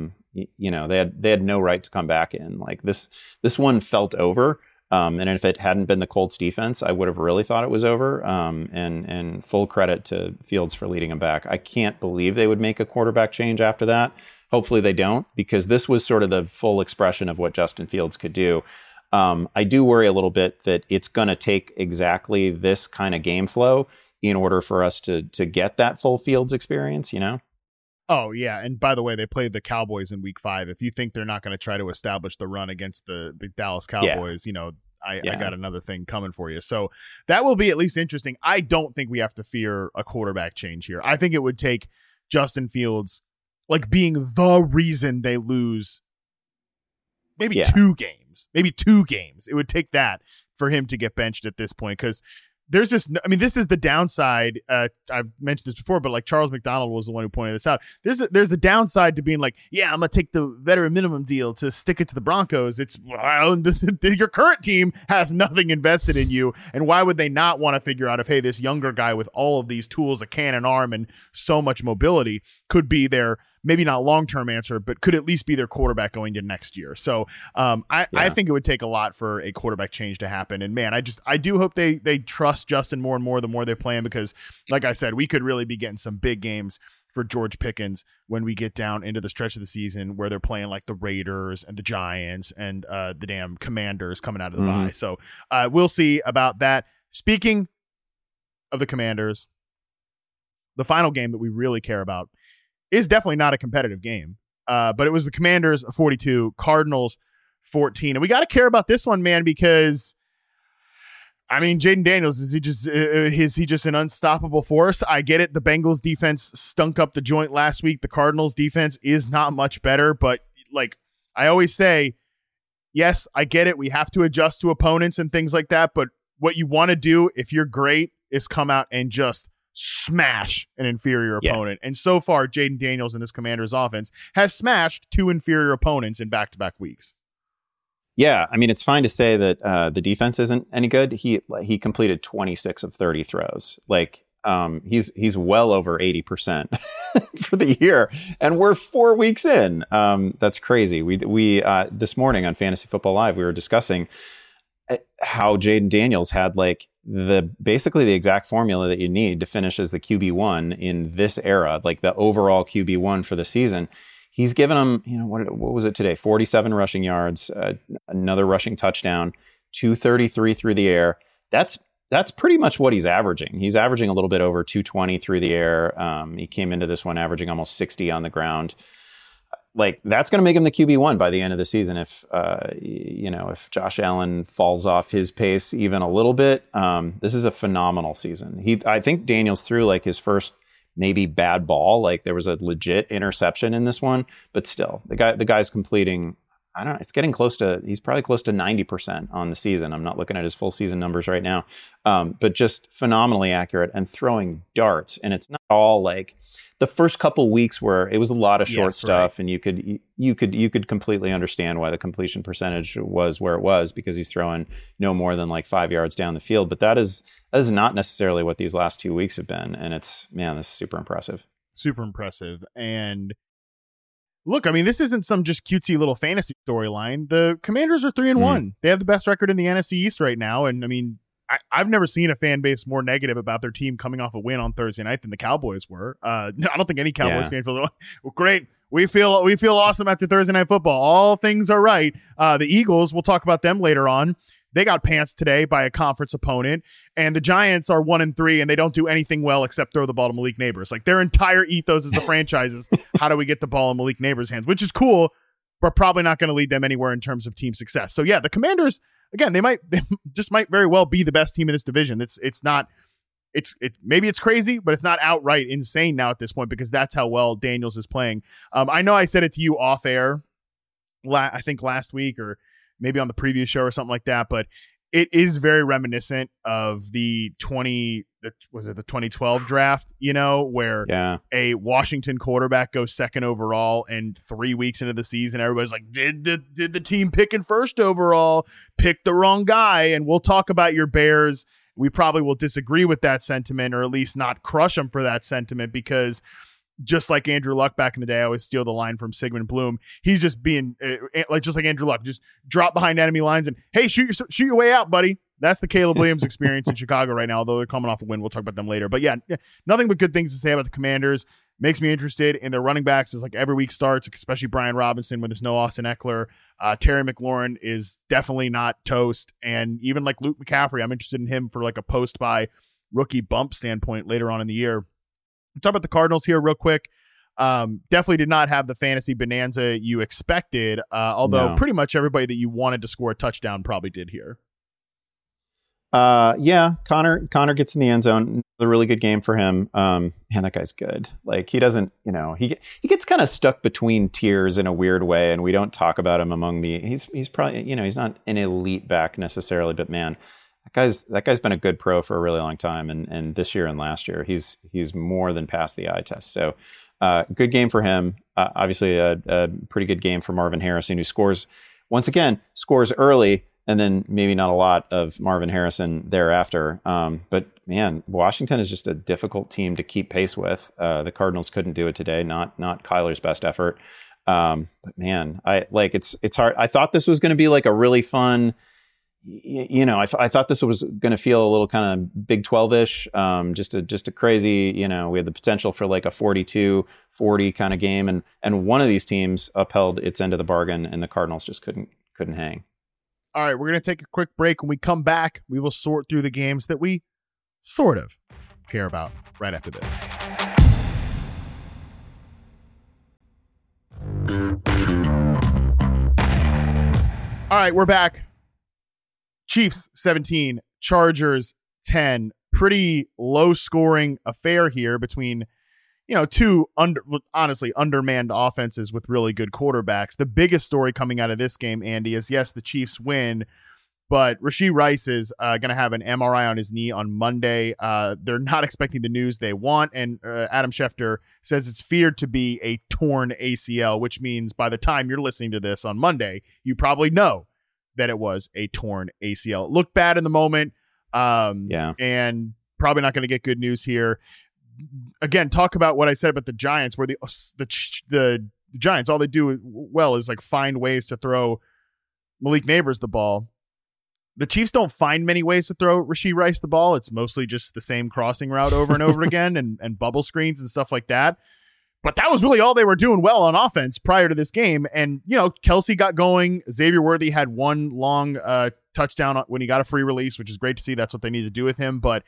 they had no right to come back in. This one felt over. And if it hadn't been the Colts defense, I would have really thought it was over. And full credit to Fields for leading him back. I can't believe they would make a quarterback change after that. Hopefully they don't, because this was sort of the full expression of what Justin Fields could do. I do worry a little bit that it's going to take exactly this kind of game flow in order for us to get that full Fields experience, Oh, yeah. And by the way, they played the Cowboys in week 5. If you think they're not going to try to establish the run against the Dallas Cowboys, I got another thing coming for you. So that will be at least interesting. I don't think we have to fear a quarterback change here. I think it would take Justin Fields being the reason they lose maybe 2 games. It would take that for him to get benched at this point, because there's this, this is the downside. I've mentioned this before, but Charles McDonald was the one who pointed this out. There's a downside to being I'm going to take the veteran minimum deal to stick it to the Broncos. It's your current team has nothing invested in you. And why would they not want to figure out if, hey, this younger guy with all of these tools, a cannon arm and so much mobility could be their, maybe not long-term answer, but could at least be their quarterback going to next year. So I think it would take a lot for a quarterback change to happen. And man, I do hope they trust Justin more and more the more they play him, because like I said, we could really be getting some big games for George Pickens when we get down into the stretch of the season where they're playing the Raiders and the Giants and the damn Commanders coming out of the bye. So we'll see about that. Speaking of the Commanders, the final game that we really care about is definitely not a competitive game, but it was the Commanders 42, Cardinals 14. And we got to care about this one, man, because Jaden Daniels, is he just an unstoppable force? I get it. The Bengals defense stunk up the joint last week. The Cardinals defense is not much better, but I always say, yes, I get it. We have to adjust to opponents and things like that. But what you want to do if you're great is come out and just smash an inferior opponent. And so far, Jaden Daniels in this Commanders offense has smashed 2 inferior opponents in back-to-back weeks. Yeah, it's fine to say that the defense isn't any good. He completed 26 of 30 throws. He's well over 80% for the year, and we're 4 weeks in. That's crazy. We this morning on Fantasy Football Live, we were discussing how Jaden Daniels had like basically the exact formula that you need to finish as the QB1 in this era, like the overall QB1 for the season. He's given them, what was it today? 47 rushing yards, another rushing touchdown, 233 through the air. That's pretty much what he's averaging. He's averaging a little bit over 220 through the air. He came into this one averaging almost 60 on the ground. Like, that's going to make him the QB1 by the end of the season. If Josh Allen falls off his pace even a little bit, this is a phenomenal season. I think Daniels threw like his first maybe bad ball. Like, there was a legit interception in this one, but still, the guy's completing. I don't know. It's getting he's probably close to 90% on the season. I'm not looking at his full season numbers right now, but just phenomenally accurate and throwing darts. And it's not all like the first couple weeks where it was a lot of short stuff, right. And you could completely understand why the completion percentage was where it was, because he's throwing no more than like 5 yards down the field. But that is not necessarily what these last 2 weeks have been. And this is super impressive. Super impressive. And look, I mean, this isn't some just cutesy little fantasy storyline. The Commanders are 3-1. They have the best record in the NFC East right now. And I mean, I've never seen a fan base more negative about their team coming off a win on Thursday night than the Cowboys were. I don't think any Cowboys fan feels, well, great. We feel awesome after Thursday Night Football. All things are right. The Eagles, we'll talk about them later on. They got pantsed today by a conference opponent, and the Giants are 1-3, and they don't do anything well except throw the ball to Malik Neighbors. Like, their entire ethos as a franchise is how do we get the ball in Malik Neighbors' hands, which is cool, but probably not going to lead them anywhere in terms of team success. So yeah, the Commanders, again, they might very well be the best team in this division. Maybe it's crazy, but it's not outright insane now at this point, because that's how well Daniels is playing. I know I said it to you off air, I think last week, or maybe on the previous show or something like that, but it is very reminiscent of the 2012 draft, where a Washington quarterback goes second overall, and 3 weeks into the season, everybody's like, did the team picking first overall pick the wrong guy? And we'll talk about your Bears. We probably will disagree with that sentiment, or at least not crush them for that sentiment, because just like Andrew Luck back in the day, I always steal the line from Sigmund Bloom. He's just being just like Andrew Luck, just drop behind enemy lines and, hey, shoot your way out, buddy. That's the Caleb Williams experience in Chicago right now, although they're coming off a win. We'll talk about them later. But yeah, nothing but good things to say about the Commanders. Makes me interested in their running backs as like every week starts, especially Brian Robinson when there's no Austin Eckler. Terry McLaurin is definitely not toast. And even like Luke McCaffrey, I'm interested in him for like a post-by rookie bump standpoint later on in the year. Talk about the Cardinals here real quick. Definitely did not have the fantasy bonanza you expected, although pretty much everybody that you wanted to score a touchdown probably did here. Connor gets in the end zone. A really good game for him. Man, that guy's good. Like, he doesn't, he gets kind of stuck between tiers in a weird way, and we don't talk about him among the. He's probably, he's not an elite back necessarily, but man, that guy's been a good pro for a really long time, and this year and last year he's more than passed the eye test. So good game for him. Obviously a pretty good game for Marvin Harrison, who scores early, and then maybe not a lot of Marvin Harrison thereafter. But man, Washington is just a difficult team to keep pace with. The Cardinals couldn't do it today. Not Kyler's best effort. But man, it's hard. I thought this was going to be like a really fun. I thought this was going to feel a little kind of Big 12-ish, just a crazy, we had the potential for like a 42-40 kind of game. And one of these teams upheld its end of the bargain, and the Cardinals just couldn't hang. All right, we're going to take a quick break. When we come back, we will sort through the games that we sort of care about right after this. All right, we're back. Chiefs 17, Chargers 10. Pretty low scoring affair here between, two honestly undermanned offenses with really good quarterbacks. The biggest story coming out of this game, Andy, is yes, the Chiefs win, but Rashee Rice is going to have an MRI on his knee on Monday. They're not expecting the news they want, and Adam Schefter says it's feared to be a torn ACL, which means by the time you're listening to this on Monday, you probably know that it was a torn ACL. It looked bad in the moment, and probably not going to get good news here. Again, talk about what I said about the Giants, where the Giants, all they do well is like find ways to throw Malik Neighbors the ball. the Chiefs don't find many ways to throw Rashee Rice the ball. It's mostly just the same crossing route over and over again and bubble screens and stuff like that. But that was really all they were doing well on offense prior to this game. And, Kelce got going. Xavier Worthy had one long touchdown when he got a free release, which is great to see. That's what they need to do with him. But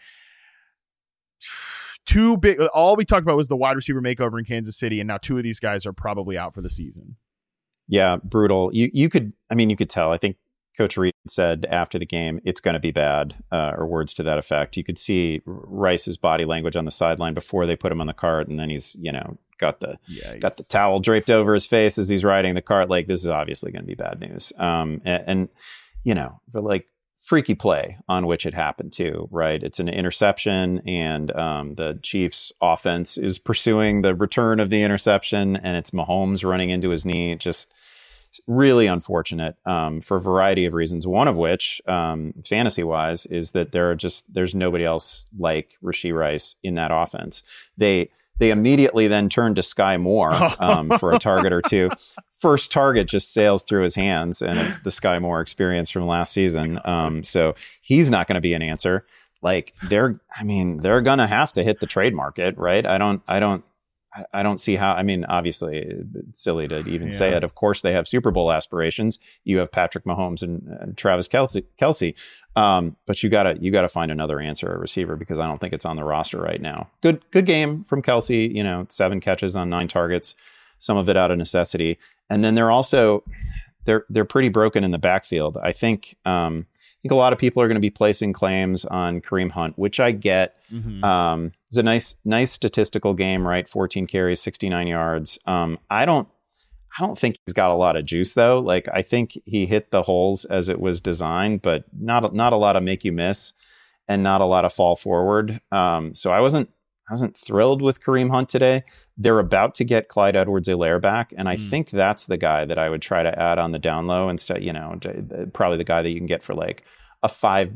all we talked about was the wide receiver makeover in Kansas City. And now two of these guys are probably out for the season. Yeah, brutal. You could tell. I think Coach Reed said after the game, it's going to be bad, or words to that effect. You could see Rice's body language on the sideline before they put him on the cart, and then he's got the towel draped over his face as he's riding the cart. Like, this is obviously going to be bad news. And for like freaky play on which it happened too, right? It's an interception, and the Chiefs offense is pursuing the return of the interception, and it's Mahomes running into his knee. Just really unfortunate for a variety of reasons. One of which, fantasy wise, is that there's nobody else like Rashee Rice in that offense. They immediately then turned to Sky Moore for a target or two. First target just sails through his hands, and it's the Sky Moore experience from last season. So he's not going to be an answer. Like, they're going to have to hit the trade market, right? I don't see how. I mean, obviously, it's silly to even say it. Of course, they have Super Bowl aspirations. You have Patrick Mahomes and Travis Kelce. But you gotta find another answer at receiver, because I don't think it's on the roster right now. Good game from Kelce. 7 catches on 9 targets, some of it out of necessity. And then they're pretty broken in the backfield. I think a lot of people are going to be placing claims on Kareem Hunt, which I get. Mm-hmm. It's a nice statistical game, right? 14 carries, 69 yards. I don't think he's got a lot of juice though. Like, I think he hit the holes as it was designed, but not a lot of make you miss and not a lot of fall forward. So I wasn't thrilled with Kareem Hunt today. They're about to get Clyde Edwards-Helaire back, and I think that's the guy that I would try to add on the down low instead. Probably the guy that you can get for like a $5,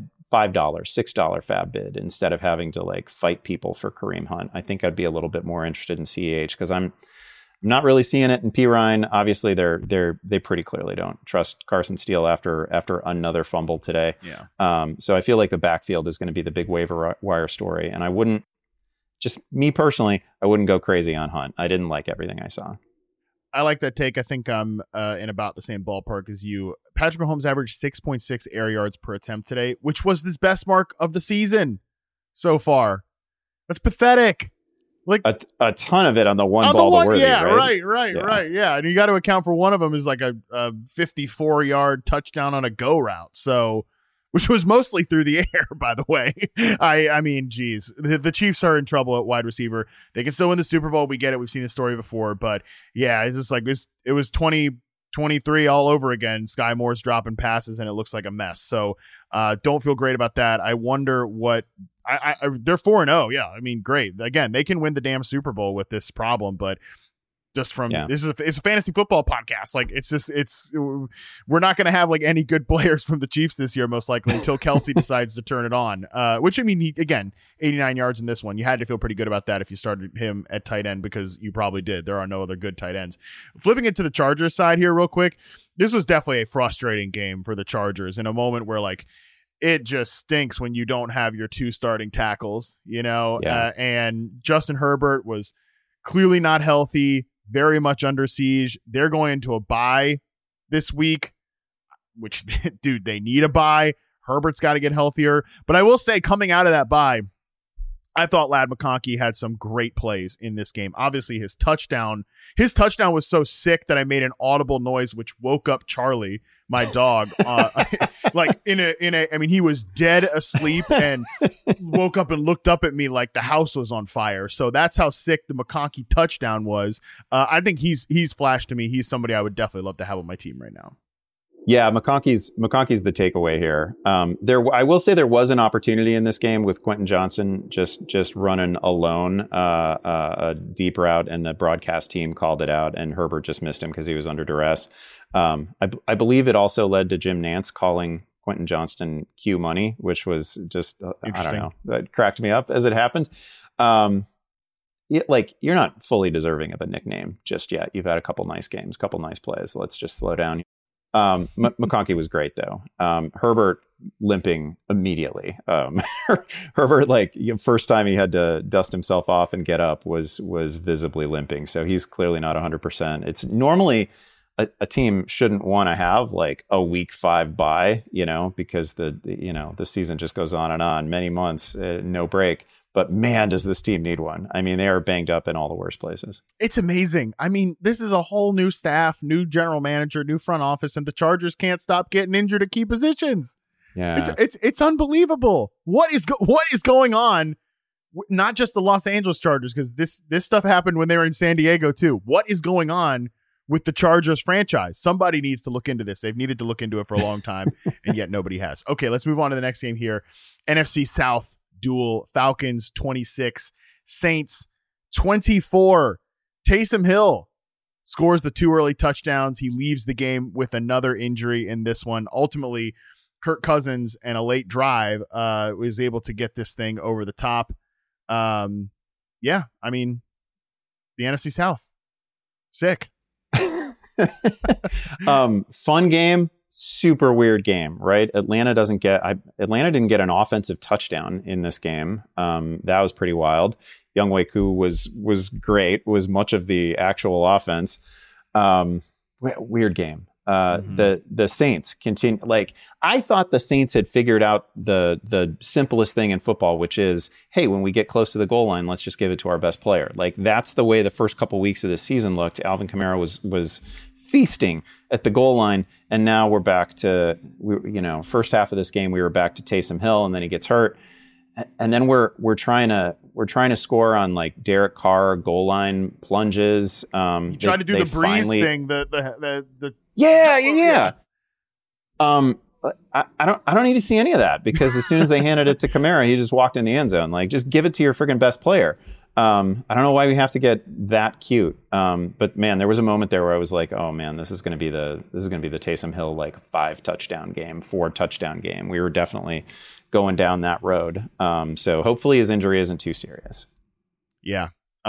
$6 fab bid instead of having to like fight people for Kareem Hunt. I think I'd be a little bit more interested in CEH, because I'm not really seeing it in Pirine. Obviously, they pretty clearly don't trust Carson Steele after another fumble today. Yeah. So I feel like the backfield is going to be the big waiver wire story, and I wouldn't. Just me personally, I wouldn't go crazy on Hunt. I didn't like everything I saw. I like that take. I think I'm in about the same ballpark as you. Patrick Mahomes averaged 6.6 air yards per attempt today, which was his best mark of the season so far. That's pathetic. Like a ton of it on the one ball to Worthy, yeah, right? Yeah, and you got to account for one of them is like a 54-yard touchdown on a go route. So, which was mostly through the air, by the way. I mean, geez, the Chiefs are in trouble at wide receiver. They can still win the Super Bowl. We get it. We've seen this story before, but yeah, it's just like this. It was 2023 all over again. Sky Moore's dropping passes, and it looks like a mess. So, don't feel great about that. I wonder what. They're 4-0. Yeah, I mean, great. Again, they can win the damn Super Bowl with this problem, but. Just from it's a fantasy football podcast. Like, we're not going to have like any good players from the Chiefs this year, most likely, until Kelce decides to turn it on. Which, I mean, he, again, 89 yards in this one. You had to feel pretty good about that if you started him at tight end, because you probably did. There are no other good tight ends. Flipping it to the Chargers side here real quick. This was definitely a frustrating game for the Chargers in a moment where like it just stinks when you don't have your 2 starting tackles, and Justin Herbert was clearly not healthy. Very much under siege. They're going into a bye this week, which, dude, they need a bye. Herbert's got to get healthier. But I will say, coming out of that bye, I thought Ladd McConkey had some great plays in this game. Obviously, his touchdown was so sick that I made an audible noise, which woke up Charlie, my dog. Like I mean, he was dead asleep and woke up and looked up at me like the house was on fire. So that's how sick the McConkey touchdown was. I think he's flashed to me. He's somebody I would definitely love to have on my team right now. Yeah, McConkey's the takeaway here. I will say there was an opportunity in this game with Quentin Johnson just running alone a deep route, and the broadcast team called it out, and Herbert just missed him because he was under duress. I believe it also led to Jim Nance calling Quentin Johnston Q Money, which was just I don't know, that cracked me up as it happened. Like, you're not fully deserving of a nickname just yet. You've had a couple nice games, couple nice plays. Let's just slow down. McConkey was great though. Herbert limping immediately. Herbert, like, first time he had to dust himself off and get up was visibly limping. So he's clearly not 100%. It's normally a team shouldn't want to have like a week 5 bye, because the season just goes on, many months, no break. But man, does this team need one. I mean, they are banged up in all the worst places. It's amazing. I mean, this is a whole new staff, new general manager, new front office, and the Chargers can't stop getting injured at key positions. Yeah, it's unbelievable. What is going on? Not just the Los Angeles Chargers, because this stuff happened when they were in San Diego too. What is going on with the Chargers franchise? Somebody needs to look into this. They've needed to look into it for a long time, and yet nobody has. Okay, let's move on to the next game here. NFC South duel. Falcons 26, Saints 24. Taysom Hill scores the 2 early touchdowns. He leaves the game with another injury in this one. Ultimately, Kirk Cousins and a late drive was able to get this thing over the top. Yeah, I mean, the NFC South. Sick. Fun game. Super weird game, right? Atlanta didn't get an offensive touchdown in this game. That was pretty wild. Younghoe Koo was great, was much of the actual offense. Weird game. The Saints continue. Like, I thought the Saints had figured out the simplest thing in football, which is, hey, when we get close to the goal line, let's just give it to our best player. Like, that's the way the first couple weeks of the season looked. Alvin Kamara was feasting at the goal line, and now we're back to, first half of this game we were back to Taysom Hill, and then he gets hurt, and then we're trying to score on like Derek Carr goal line plunges. He tried to do the Breeze thing. The yeah. I don't need to see any of that, because as soon as they handed it to Kamara, he just walked in the end zone. Like, just give it to your friggin' best player. I don't know why we have to get that cute. But man, there was a moment there where I was like, oh man, this is going to be the Taysom Hill like 4 touchdown game. We were definitely going down that road. So hopefully his injury isn't too serious. Yeah.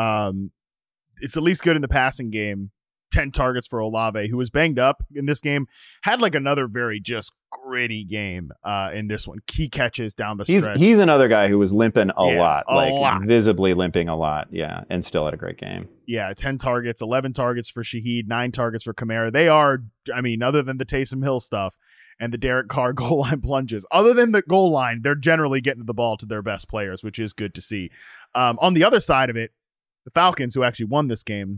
It's at least good in the passing game. 10 targets for Olave, who was banged up in this game, had like another very just gritty game in this one. Key catches down the stretch. He's another guy who was limping a lot, visibly limping a lot. Yeah, and still had a great game. Yeah, 10 targets, 11 targets for Shaheed, 9 targets for Kamara. They are, I mean, other than the Taysom Hill stuff and the Derek Carr goal line plunges, other than the goal line, they're generally getting the ball to their best players, which is good to see. On the other side of it, the Falcons, who actually won this game,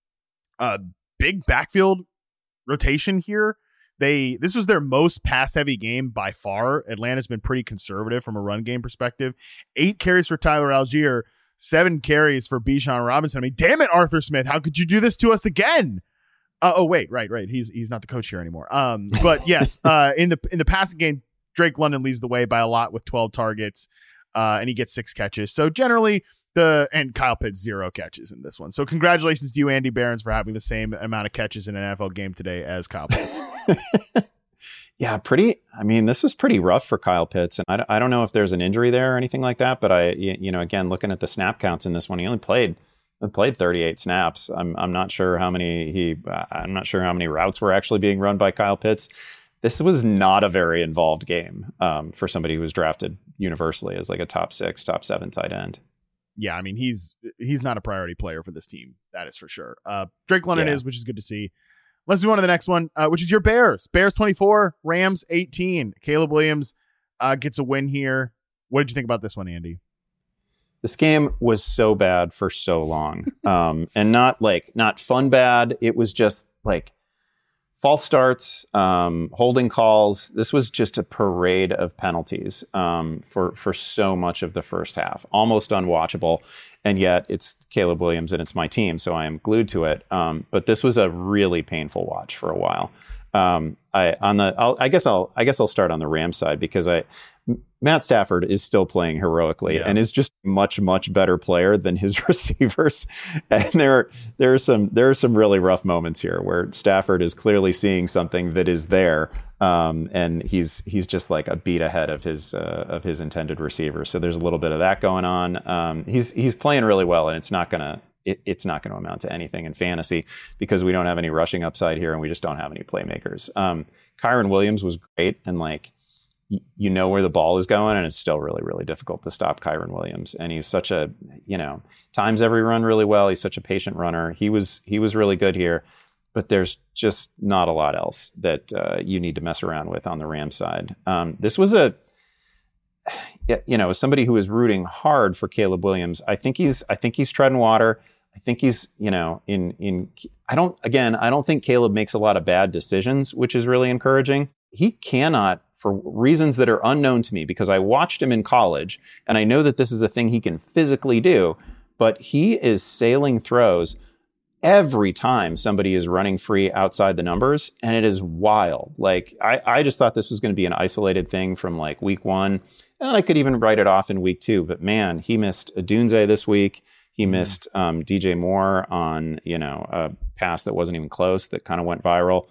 big backfield rotation here. This was their most pass heavy game by far. Atlanta's been pretty conservative from a run game perspective. 8 carries for Tyler Algier, 7 carries for Bijan Robinson. I mean, damn it, Arthur Smith, how could you do this to us again? Right. He's not the coach here anymore. But yes, in the passing game, Drake London leads the way by a lot with 12 targets, and he gets 6 catches. So generally, and Kyle Pitts 0 catches in this one. So congratulations to you, Andy Behrens, for having the same amount of catches in an NFL game today as Kyle Pitts. Yeah, this was pretty rough for Kyle Pitts. And I don't know if there's an injury there or anything like that, but again, looking at the snap counts in this one, he only played 38 snaps. I'm not sure how many routes were actually being run by Kyle Pitts. This was not a very involved game for somebody who was drafted universally as like a top 6, top 7 tight end. Yeah, I mean, he's not a priority player for this team. That is for sure. Drake London is, which is good to see. Let's move on to the next one, which is your Bears. Bears 24, Rams 18. Caleb Williams gets a win here. What did you think about this one, Andy? This game was so bad for so long, and not fun bad. It was just like false starts, holding calls. This was just a parade of penalties for so much of the first half, almost unwatchable. And yet it's Caleb Williams and it's my team, so I am glued to it. But this was a really painful watch for a while. I guess I'll start on the Rams side, because Matt Stafford is still playing heroically and is just much better player than his receivers. And there are some really rough moments here where Stafford is clearly seeing something that is there, and he's just like a beat ahead of his intended receiver. So there's a little bit of that going on. He's playing really well, and it's not gonna amount to anything in fantasy because we don't have any rushing upside here and we just don't have any playmakers. Kyron Williams was great, and like you know where the ball is going, and it's still really, really difficult to stop Kyren Williams. And he's such a, times every run really well. He's such a patient runner. He was really good here, but there's just not a lot else that you need to mess around with on the Rams side. This was as somebody who is rooting hard for Caleb Williams, I think he's treading water. I think he's, I don't think Caleb makes a lot of bad decisions, which is really encouraging. He cannot, for reasons that are unknown to me, because I watched him in college and I know that this is a thing he can physically do, but he is sailing throws every time somebody is running free outside the numbers, and it is wild. Like, I just thought this was going to be an isolated thing from like week 1, and I could even write it off in week 2, but man, he missed Odunze this week. He missed DJ Moore on, a pass that wasn't even close that kind of went viral.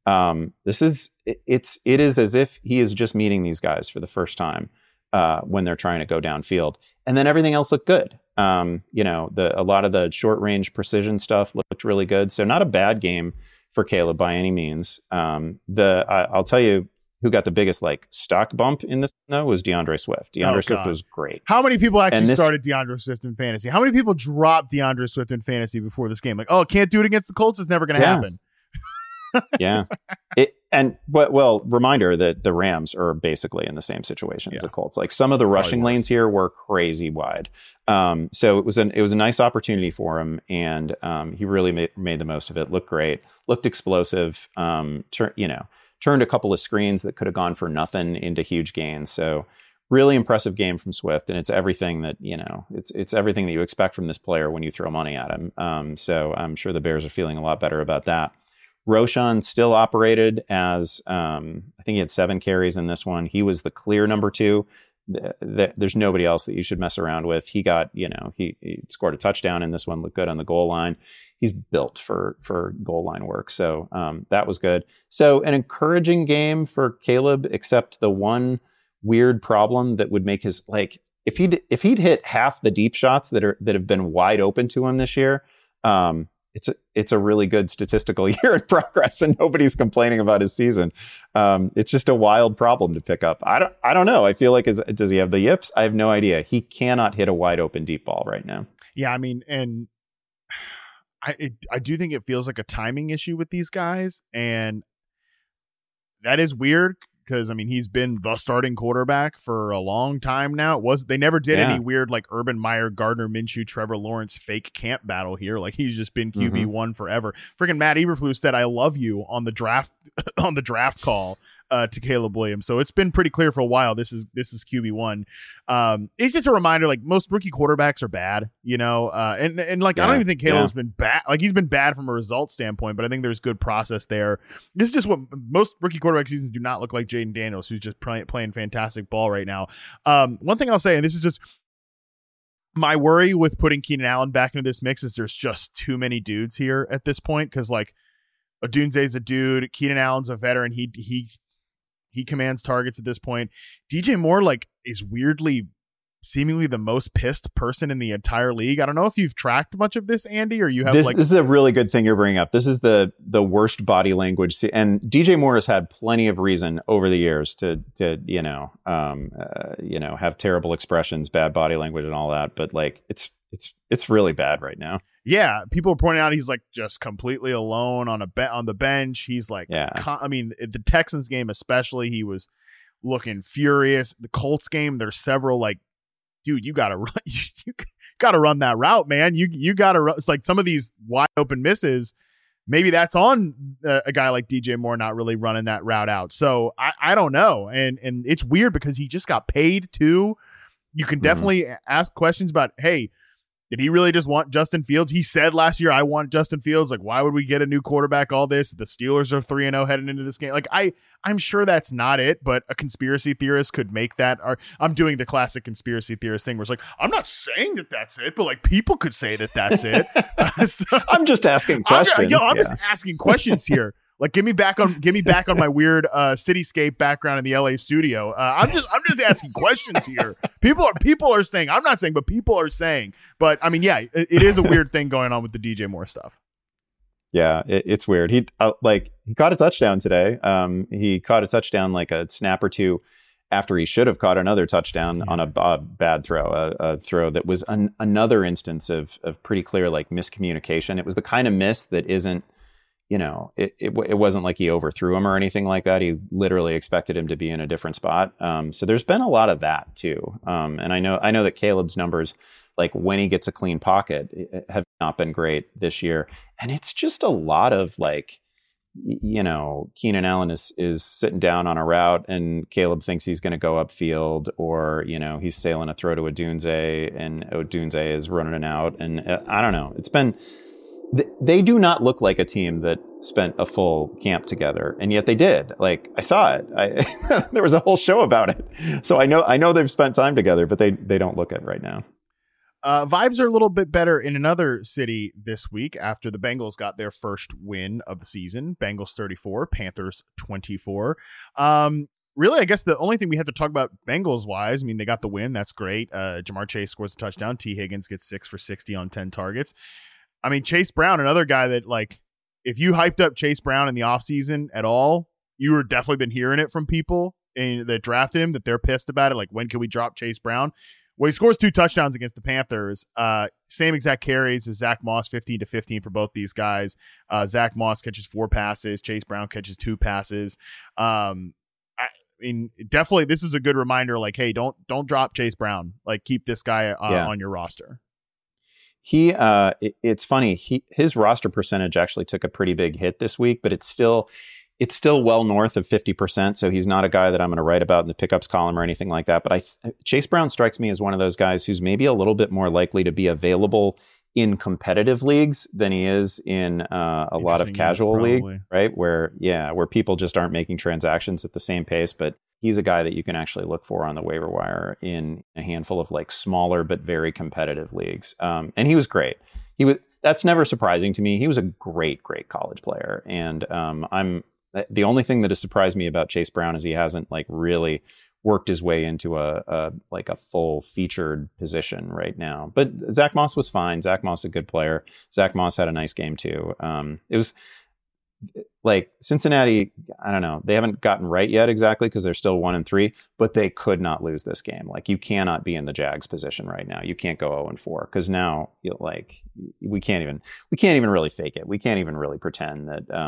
It is as if he is just meeting these guys for the first time when they're trying to go downfield, and then everything else looked good. A lot of the short range precision stuff looked really good. So not a bad game for Caleb by any means. I'll tell you who got the biggest stock bump in this though was DeAndre Swift. Swift was great. How many people actually started DeAndre Swift in fantasy? How many people dropped DeAndre Swift in fantasy before this game? Can't do it against the Colts. It's never going to happen. Yeah. Reminder that the Rams are basically in the same situation as the Colts. Like, some of the rushing lanes here were crazy wide. So it was a nice opportunity for him, and he really made the most of it. Looked great, looked explosive, turned a couple of screens that could have gone for nothing into huge gains. So really impressive game from Swift, and it's everything that, it's everything that you expect from this player when you throw money at him. So I'm sure the Bears are feeling a lot better about that. Roshan still operated as, I think he had 7 carries in this one. He was the clear number 2. There's nobody else that you should mess around with. He got, he scored a touchdown in this one, looked good on the goal line. He's built for goal line work. So that was good. So an encouraging game for Caleb, except the one weird problem that would make his, if he'd hit half the deep shots that have been wide open to him this year, it's a really good statistical year in progress, and nobody's complaining about his season. It's just a wild problem to pick up. I don't know. I feel like, does he have the yips? I have no idea. He cannot hit a wide open deep ball right now. Yeah, I mean, and I do think it feels like a timing issue with these guys, and that is weird. Because, I mean, he's been the starting quarterback for a long time now. They never did any weird Urban Meyer, Gardner Minshew, Trevor Lawrence fake camp battle here. He's just been QB1 forever. Freaking Matt Eberflus said, "I love you" on the draft call to Caleb Williams. So it's been pretty clear for a while. This is QB1. It's just a reminder, most rookie quarterbacks are bad, I don't even think Caleb's been bad. He's been bad from a result standpoint, but I think there's good process there. This is just what most rookie quarterback seasons do not look like. Jaden Daniels, who's just playing fantastic ball right now. One thing I'll say, and this is just my worry with putting Keenan Allen back into this mix, is there's just too many dudes here at this point. Because Odunze's a dude, Keenan Allen's a veteran. He commands targets at this point. DJ Moore is weirdly, seemingly the most pissed person in the entire league. I don't know if you've tracked much of this, Andy, or you have this is a really good thing you're bringing up. This is the worst body language, and DJ Moore has had plenty of reason over the years to have terrible expressions, bad body language, and all that. But it's really bad right now. Yeah, people are pointing out he's just completely alone on the bench. He's I mean, the Texans game especially, he was looking furious. The Colts game, there's several dude, you gotta run, you gotta run that route, man. You gotta run. It's some of these wide open misses. Maybe that's on a guy like DJ Moore not really running that route out. So I don't know, and it's weird because he just got paid too. You can definitely ask questions about, hey, did he really just want Justin Fields? He said last year, I want Justin Fields. Why would we get a new quarterback? All this. The Steelers are 3-0 heading into this game. I'm sure that's not it, but a conspiracy theorist could make that. I'm doing the classic conspiracy theorist thing where it's I'm not saying that that's it, but people could say that that's it. So, I'm just asking questions. I'm just asking questions here. Get me back on my weird cityscape background in the LA studio. I'm just asking questions here. People are saying, I'm not saying, but people are saying. But I mean, yeah, it is a weird thing going on with the DJ Moore stuff. Yeah, it's weird. He caught a touchdown today. He caught a touchdown a snap or two after he should have caught another touchdown on a bad throw, a throw that was another instance of pretty clear like miscommunication. It was the kind of miss that isn't, it wasn't like he overthrew him or anything like that. He literally expected him to be in a different spot. So there's been a lot of that too. And I know that Caleb's numbers, like when he gets a clean pocket, have not been great this year. And it's just a lot of like, Keenan Allen is sitting down on a route and Caleb thinks he's going to go upfield, or, he's sailing a throw to Odunze and Odunze is running an out. And I don't know. It's been, they do not look like a team that spent a full camp together. And yet they did. Like I saw it. There was a whole show about it. So I know they've spent time together, but they don't look it right now. Vibes are a little bit better in another city this week after the Bengals got their first win of the season. Bengals 34, Panthers 24. Really, I guess the only thing we have to talk about Bengals-wise, I mean, they got the win. That's great. Jamar Chase scores a touchdown. T. Higgins gets 6 for 60 on 10 targets. I mean, Chase Brown, another guy that, like, if you hyped up Chase Brown in the offseason at all, you were definitely been hearing it from people that drafted him, that they're pissed about it. Like, when can we drop Chase Brown? Well, he scores 2 touchdowns against the Panthers. Same exact carries as Zach Moss, 15 to 15 for both these guys. Zach Moss catches 4 passes. Chase Brown catches 2 passes. I mean, definitely, this is a good reminder. Like, hey, don't drop Chase Brown. Like, keep this guy on your roster. It's funny. His roster percentage actually took a pretty big hit this week, but it's still well north of 50%. So he's not a guy that I'm going to write about in the pickups column or anything like that. But Chase Brown strikes me as one of those guys who's maybe a little bit more likely to be available in competitive leagues than he is in a lot of casual league, right? Where people just aren't making transactions at the same pace. But he's a guy that you can actually look for on the waiver wire in a handful of like smaller but very competitive leagues. And he was great. That's never surprising to me. He was a great college player. And the only thing that has surprised me about Chase Brown is he hasn't like really worked his way into a full featured position right now. But Zach Moss was fine. Zach Moss is a good player. Zach Moss had a nice game too. It was like Cincinnati, I don't know. They haven't gotten right yet exactly because they're still 1-3, but they could not lose this game. Like you cannot be in the Jags position right now. You can't go 0-4 because now we can't even really fake it. We can't even really pretend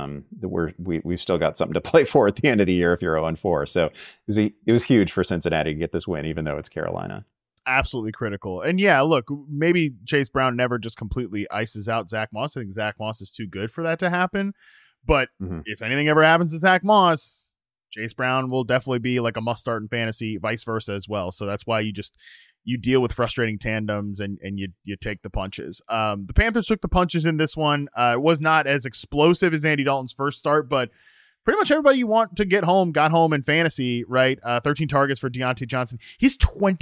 that we've still got something to play for at the end of the year if you're 0-4. So it was huge for Cincinnati to get this win, even though it's Carolina. Absolutely critical. And yeah, look, maybe Chase Brown never just completely ices out Zach Moss. I think Zach Moss is too good for that to happen. But if anything ever happens to Zach Moss, Chase Brown will definitely be like a must start in fantasy, vice versa as well. So that's why you deal with frustrating tandems and you take the punches. The Panthers took the punches in this one. It was not as explosive as Andy Dalton's first start, but pretty much everybody you want to get home got home in fantasy, right? 13 targets for Deontay Johnson. He's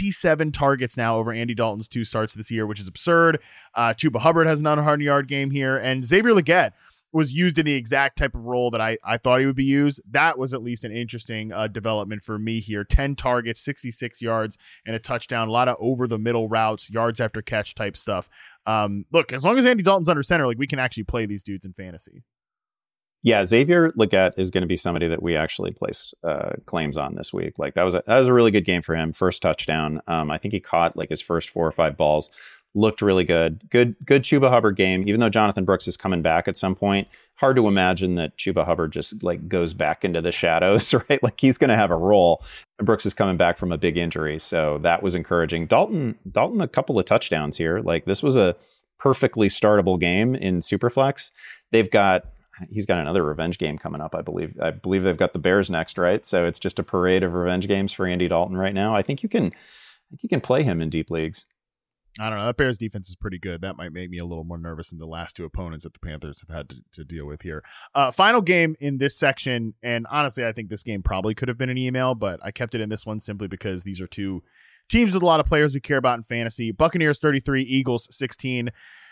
27 targets now over Andy Dalton's 2 starts this year, which is absurd. Chuba Hubbard has another 100-yard game here, and Xavier Legette was used in the exact type of role that I thought he would be used. That was at least an interesting development for me here. 10 targets, 66 yards, and a touchdown. A lot of over-the-middle routes, yards after catch type stuff. Look, as long as Andy Dalton's under center, like we can actually play these dudes in fantasy. Yeah, Xavier Legette is going to be somebody that we actually place claims on this week. Like that was a really good game for him. First touchdown. I think he caught like his first 4 or 5 balls. Looked really good. Good Chuba Hubbard game. Even though Jonathan Brooks is coming back at some point, hard to imagine that Chuba Hubbard just like goes back into the shadows, right? Like he's going to have a role. And Brooks is coming back from a big injury, so that was encouraging. Dalton, a couple of touchdowns here. Like this was a perfectly startable game in Superflex. He's got another revenge game coming up, I believe. I believe they've got the Bears next, right? So it's just a parade of revenge games for Andy Dalton right now. I think you can play him in deep leagues. I don't know. That Bears defense is pretty good. That might make me a little more nervous than the last 2 opponents that the Panthers have had to deal with here. Final game in this section, and honestly, I think this game probably could have been an email, but I kept it in this one simply because these are 2 teams with a lot of players we care about in fantasy. Buccaneers 33, Eagles 16.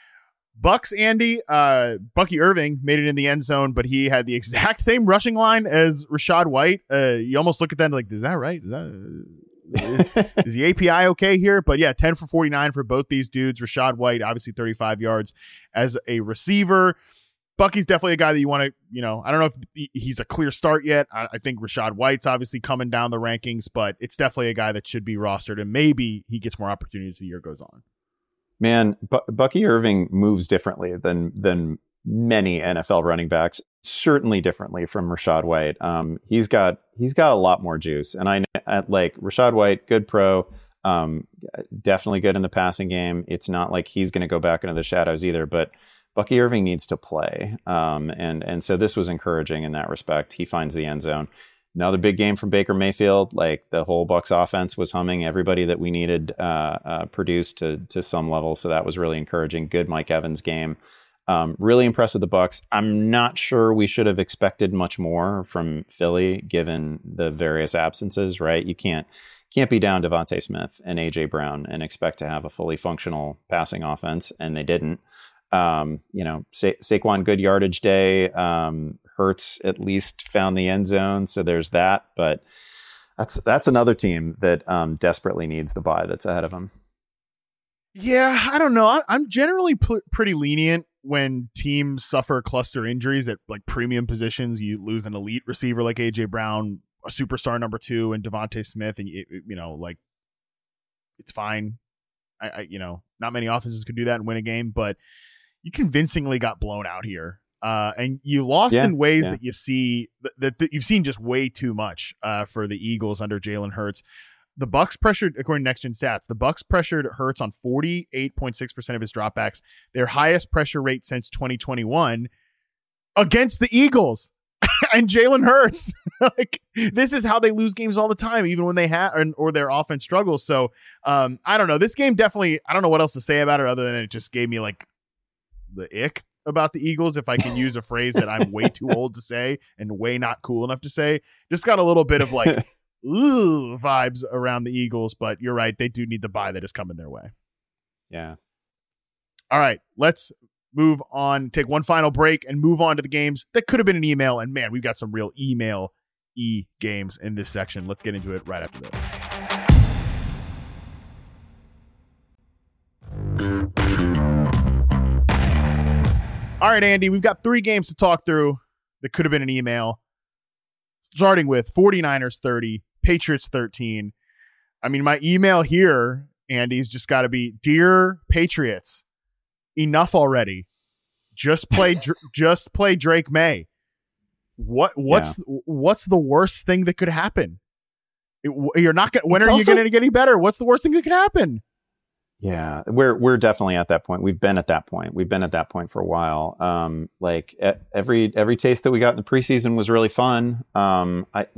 Bucks, Andy, Bucky Irving made it in the end zone, but he had the exact same rushing line as Rachaad White. You almost look at that and like, is that right? Is the API okay here? But yeah, 10 for 49 for both these dudes. Rachaad White, obviously 35 yards as a receiver. Bucky's definitely a guy that you want to, I don't know if he's a clear start yet. I think Rachaad White's obviously coming down the rankings, but it's definitely a guy that should be rostered, and maybe he gets more opportunities as the year goes on. Man, Bucky Irving moves differently than many NFL running backs. Certainly differently from Rachaad White. He's got a lot more juice, and I like Rachaad White, good pro, definitely good in the passing game. It's not like he's going to go back into the shadows either, but Bucky Irving needs to play, and so this was encouraging in that respect. He finds the end zone. Another big game from Baker Mayfield. Like the whole Bucs offense was humming. Everybody that we needed produced to some level, so that was really encouraging. Good Mike Evans game. Really impressed with the Bucs. I'm not sure we should have expected much more from Philly, given the various absences. Right? You can't be down Devontae Smith and AJ Brown and expect to have a fully functional passing offense, and they didn't. Saquon, good yardage day. Hurts at least found the end zone, so there's that. But that's another team that desperately needs the bye that's ahead of them. Yeah, I don't know. I'm generally pretty lenient when teams suffer cluster injuries at like premium positions. You lose an elite receiver like AJ Brown, a superstar number 2, and Devontae Smith, and it's fine. Not many offenses could do that and win a game, but you convincingly got blown out here. And you lost in ways that you see that you've seen just way too much for the Eagles under Jalen Hurts. The Bucs pressured, according to Next Gen Stats, the Bucs pressured Hurts on 48.6% of his dropbacks, their highest pressure rate since 2021 against the Eagles and Jalen Hurts. Like, this is how they lose games all the time, even when they have or their offense struggles. So I don't know. This game definitely, I don't know what else to say about it other than it just gave me like the ick about the Eagles, if I can use a phrase that I'm way too old to say and way not cool enough to say. Just got a little bit of like ooh vibes around the Eagles, but you're right, they do need the bye that is coming their way. Yeah. All right, let's move on, take one final break and move on to the games that could have been an email. And man, we've got some real email games in this section. Let's get into it right after this. All right, Andy, we've got 3 games to talk through that could have been an email. Starting with 49ers 30, Patriots 13. I mean, my email here, Andy's just got to be, Dear Patriots, enough already. Just play Drake May. What's the worst thing that could happen? You're not going. When are you going to get any better? What's the worst thing that could happen? Yeah, we're definitely at that point. We've been at that point. We've been at that point for a while. Every taste that we got in the preseason was really fun. Caleb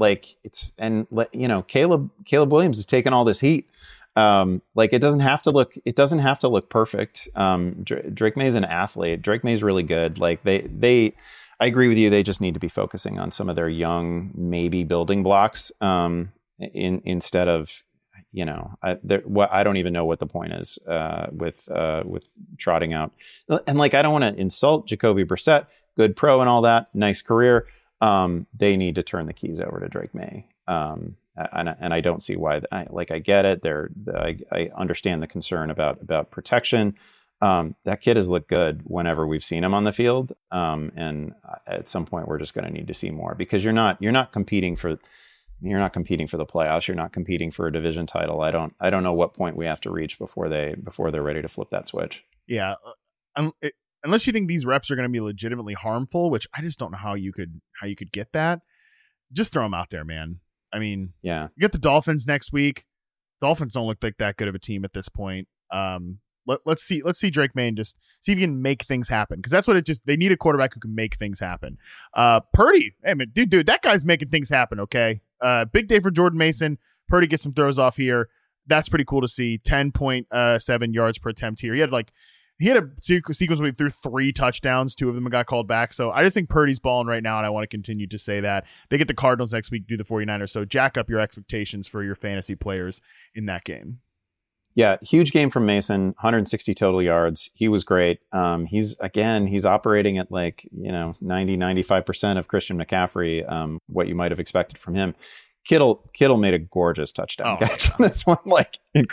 Williams is taking all this heat. It doesn't have to look perfect. Drake May's an athlete. Drake May's really good. I agree with you. They just need to be focusing on some of their young, maybe building blocks, instead of, I don't even know what the point is with trotting out. And I don't want to insult Jacoby Brissett, good pro and all that, nice career. They need to turn the keys over to Drake May. And I don't see why. I get it. I understand the concern about protection. That kid has looked good whenever we've seen him on the field. And at some point, we're just going to need to see more, because you're not competing for the playoffs. You're not competing for a division title. I don't know what point we have to reach before they're ready to flip that switch. Yeah. Unless you think these reps are going to be legitimately harmful, which I just don't know how you could get that. Just throw them out there, man. I mean, yeah. You get the Dolphins next week. Dolphins don't look like that good of a team at this point. Let's see Drake May and just see if he can make things happen, because that's what they need, a quarterback who can make things happen. Purdy, hey man, dude, that guy's making things happen. Okay, big day for Jordan Mason. Purdy gets some throws off here. That's pretty cool to see. 10.7 yards per attempt here. He had a sequence where he threw 3 touchdowns. 2 of them got called back. So I just think Purdy's balling right now, and I want to continue to say that. They get the Cardinals next week, do the 49ers. So jack up your expectations for your fantasy players in that game. Yeah, huge game from Mason, 160 total yards. He was great. He's operating at 90-95% of Christian McCaffrey, what you might have expected from him. Kittle made a gorgeous touchdown catch on this one,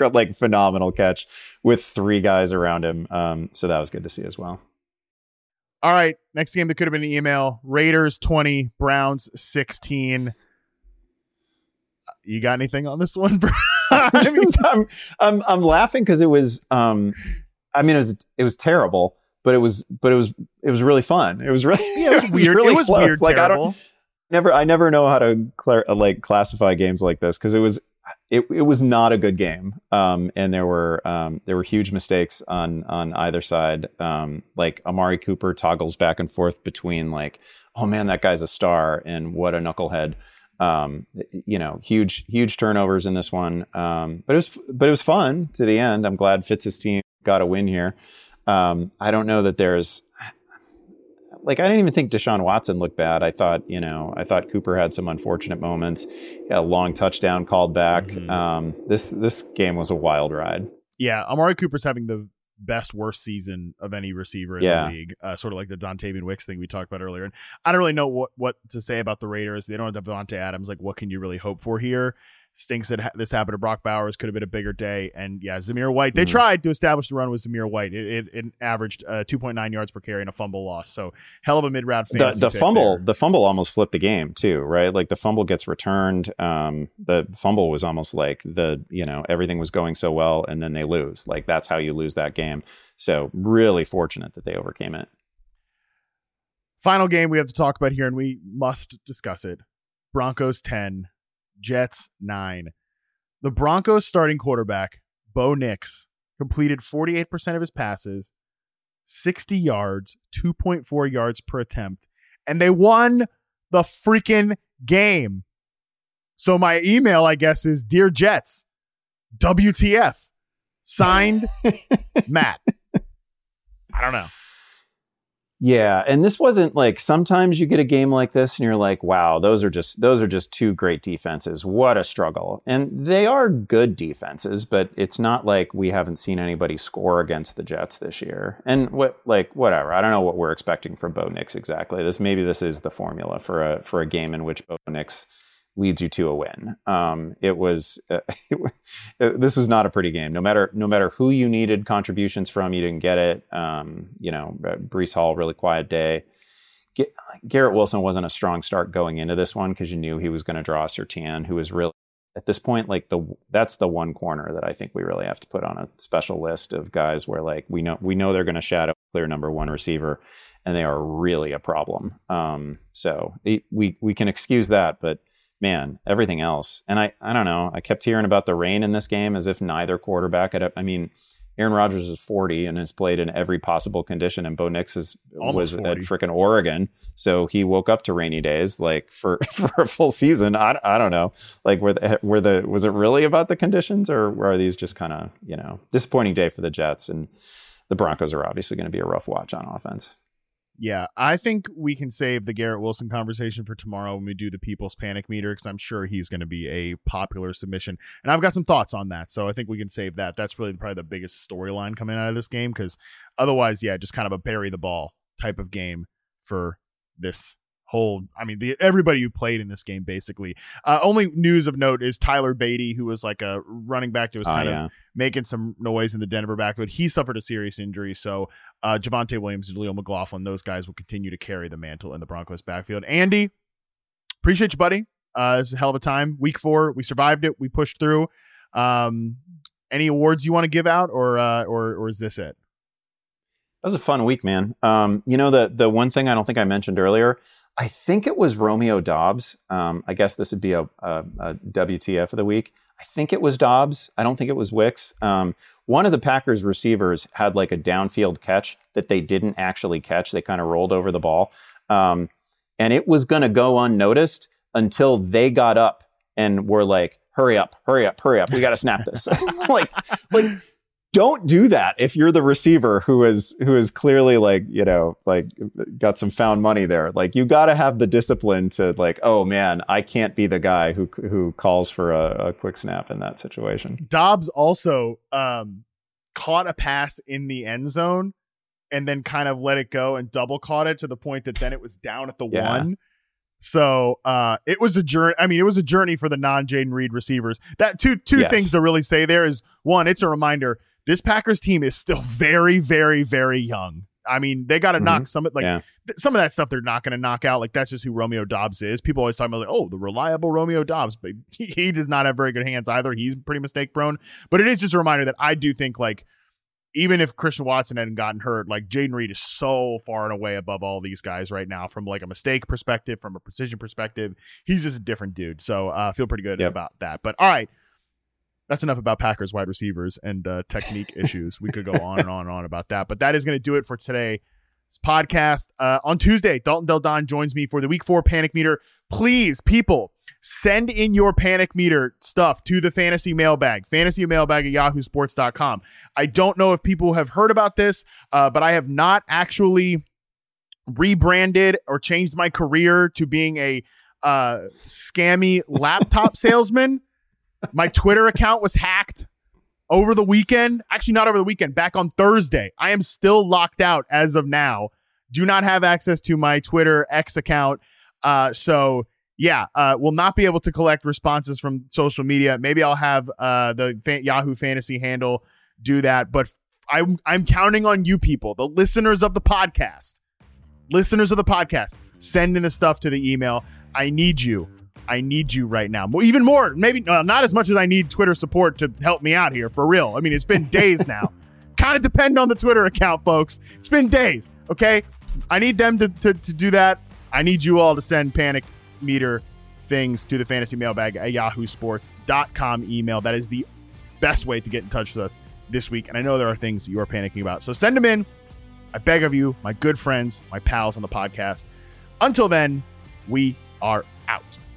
phenomenal catch with 3 guys around him. So that was good to see as well. All right, next game that could have been an email. Raiders 20, Browns 16. You got anything on this one, bro? I'm laughing because it was it was terrible, but it was really fun. It was really it was weird. Really it was close. weird. Like terrible. I never know how to classify games like this because it was not a good game. And there were huge mistakes on either side. Like Amari Cooper toggles back and forth between like, oh man, that guy's a star, and what a knucklehead. Huge turnovers in this one. But it was fun to the end. I'm glad Fitz's team got a win here. I don't know that there's I didn't even think Deshaun Watson looked bad. I thought Cooper had some unfortunate moments. He had a long touchdown called back. Mm-hmm. This game was a wild ride. Yeah, Amari Cooper's having the worst season of any receiver in the league. Sort of like the Dontavian Wicks thing we talked about earlier. And I don't really know what to say about the Raiders. They don't have Devontae Adams. Like, what can you really hope for here? Stinks that this happened to Brock Bowers. Could have been a bigger day. And yeah, Zamir White. They tried to establish the run with Zamir White. It averaged 2.9 yards per carry and a fumble loss. So hell of a mid-round fantasy the fumble almost flipped the game too, right? Like the fumble gets returned. The fumble was almost like everything was going so well and then they lose. Like that's how you lose that game. So really fortunate that they overcame it. Final game we have to talk about here, and we must discuss it. Broncos 10. Jets 9. The Broncos starting quarterback, Bo Nix, completed 48% of his passes, 60 yards, 2.4 yards per attempt, and they won the freaking game. So my email, I guess, is Dear Jets, WTF. Signed, Matt. I don't know. Yeah, and this wasn't like sometimes you get a game like this and you're like, wow, those are just two great defenses. What a struggle. And they are good defenses, but it's not like we haven't seen anybody score against the Jets this year. And whatever. I don't know what we're expecting from Bo Nix exactly. Maybe this is the formula for a game in which Bo Nix leads you to a win. This was not a pretty game. No matter who you needed contributions from, you didn't get it. Breece Hall, really quiet day. Garrett Wilson wasn't a strong start going into this one because you knew he was going to draw Surtain, who was really at this point that's the one corner that I think we really have to put on a special list of guys where like we know they're going to shadow clear number one receiver, and they are really a problem. So we can excuse that, but man, everything else. And I don't know. I kept hearing about the rain in this game as if neither quarterback Aaron Rodgers is 40 and has played in every possible condition, and Bo Nix was at frickin' Oregon. So he woke up to rainy days like for a full season. I don't know. Like was it really about the conditions, or are these just kind of, disappointing day for the Jets? And the Broncos are obviously going to be a rough watch on offense. Yeah, I think we can save the Garrett Wilson conversation for tomorrow when we do the People's Panic Meter, because I'm sure he's going to be a popular submission. And I've got some thoughts on that, so I think we can save that. That's really probably the biggest storyline coming out of this game, because otherwise, yeah, just kind of a bury the ball type of game for this whole, everybody who played in this game, basically. Only news of note is Tyler Beatty, who was like a running back that was kind of making some noise in the Denver backfield. He suffered a serious injury, so Javonte Williams, Jaleel McLaughlin, those guys will continue to carry the mantle in the Broncos backfield. Andy, appreciate you, buddy. It's a hell of a time. Week 4, we survived it. We pushed through. Any awards you want to give out, or is this it? That was a fun week, man. The one thing I don't think I mentioned earlier, I think it was Romeo Doubs. I guess this would be a WTF of the week. I think it was Doubs. I don't think it was Wicks. One of the Packers receivers had like a downfield catch that they didn't actually catch. They kind of rolled over the ball. And it was going to go unnoticed until they got up and were like, hurry up. We got to snap this. like, don't do that if you're the receiver who is clearly got some found money there. Like, you got to have the discipline to like, oh man, I can't be the guy who calls for a quick snap in that situation. Doubs also caught a pass in the end zone and then kind of let it go and double caught it to the point that then it was down at the 1. So it was a journey. It was a journey for the non-Jayden Reed receivers. That two things to really say there is, one, it's a reminder. This Packers team is still very, very, very young. I mean, they got to knock some of that stuff they're not going to knock out. Like, that's just who Romeo Doubs is. People always talk about, like, oh, the reliable Romeo Doubs, but he does not have very good hands either. He's pretty mistake prone. But it is just a reminder that I do think, like, even if Christian Watson hadn't gotten hurt, like, Jayden Reed is so far and away above all these guys right now from, like, a mistake perspective, from a precision perspective. He's just a different dude. So I feel pretty good about that. But all right. That's enough about Packers wide receivers and technique issues. We could go on and on and on about that. But that is going to do it for today's podcast. On Tuesday, Dalton Del Don joins me for the Week 4 Panic Meter. Please, people, send in your Panic Meter stuff to the Fantasy Mailbag, fantasymailbag@yahoosports.com. I don't know if people have heard about this, but I have not actually rebranded or changed my career to being a scammy laptop salesman. My Twitter account was hacked over the weekend. Actually, not over the weekend, back on Thursday. I am still locked out as of now. Do not have access to my Twitter X account. Will not be able to collect responses from social media. Maybe I'll have the Yahoo Fantasy handle do that. But I'm counting on you people, the listeners of the podcast. Send in the stuff to the email. I need you right now. Even more, maybe not as much as I need Twitter support to help me out here, for real. I mean, it's been days now. Kind of depend on the Twitter account, folks. It's been days, okay? I need them to do that. I need you all to send Panic Meter things to the Fantasy Mailbag at yahoosports.com email. That is the best way to get in touch with us this week. And I know there are things you are panicking about. So send them in. I beg of you, my good friends, my pals on the podcast. Until then, we are out.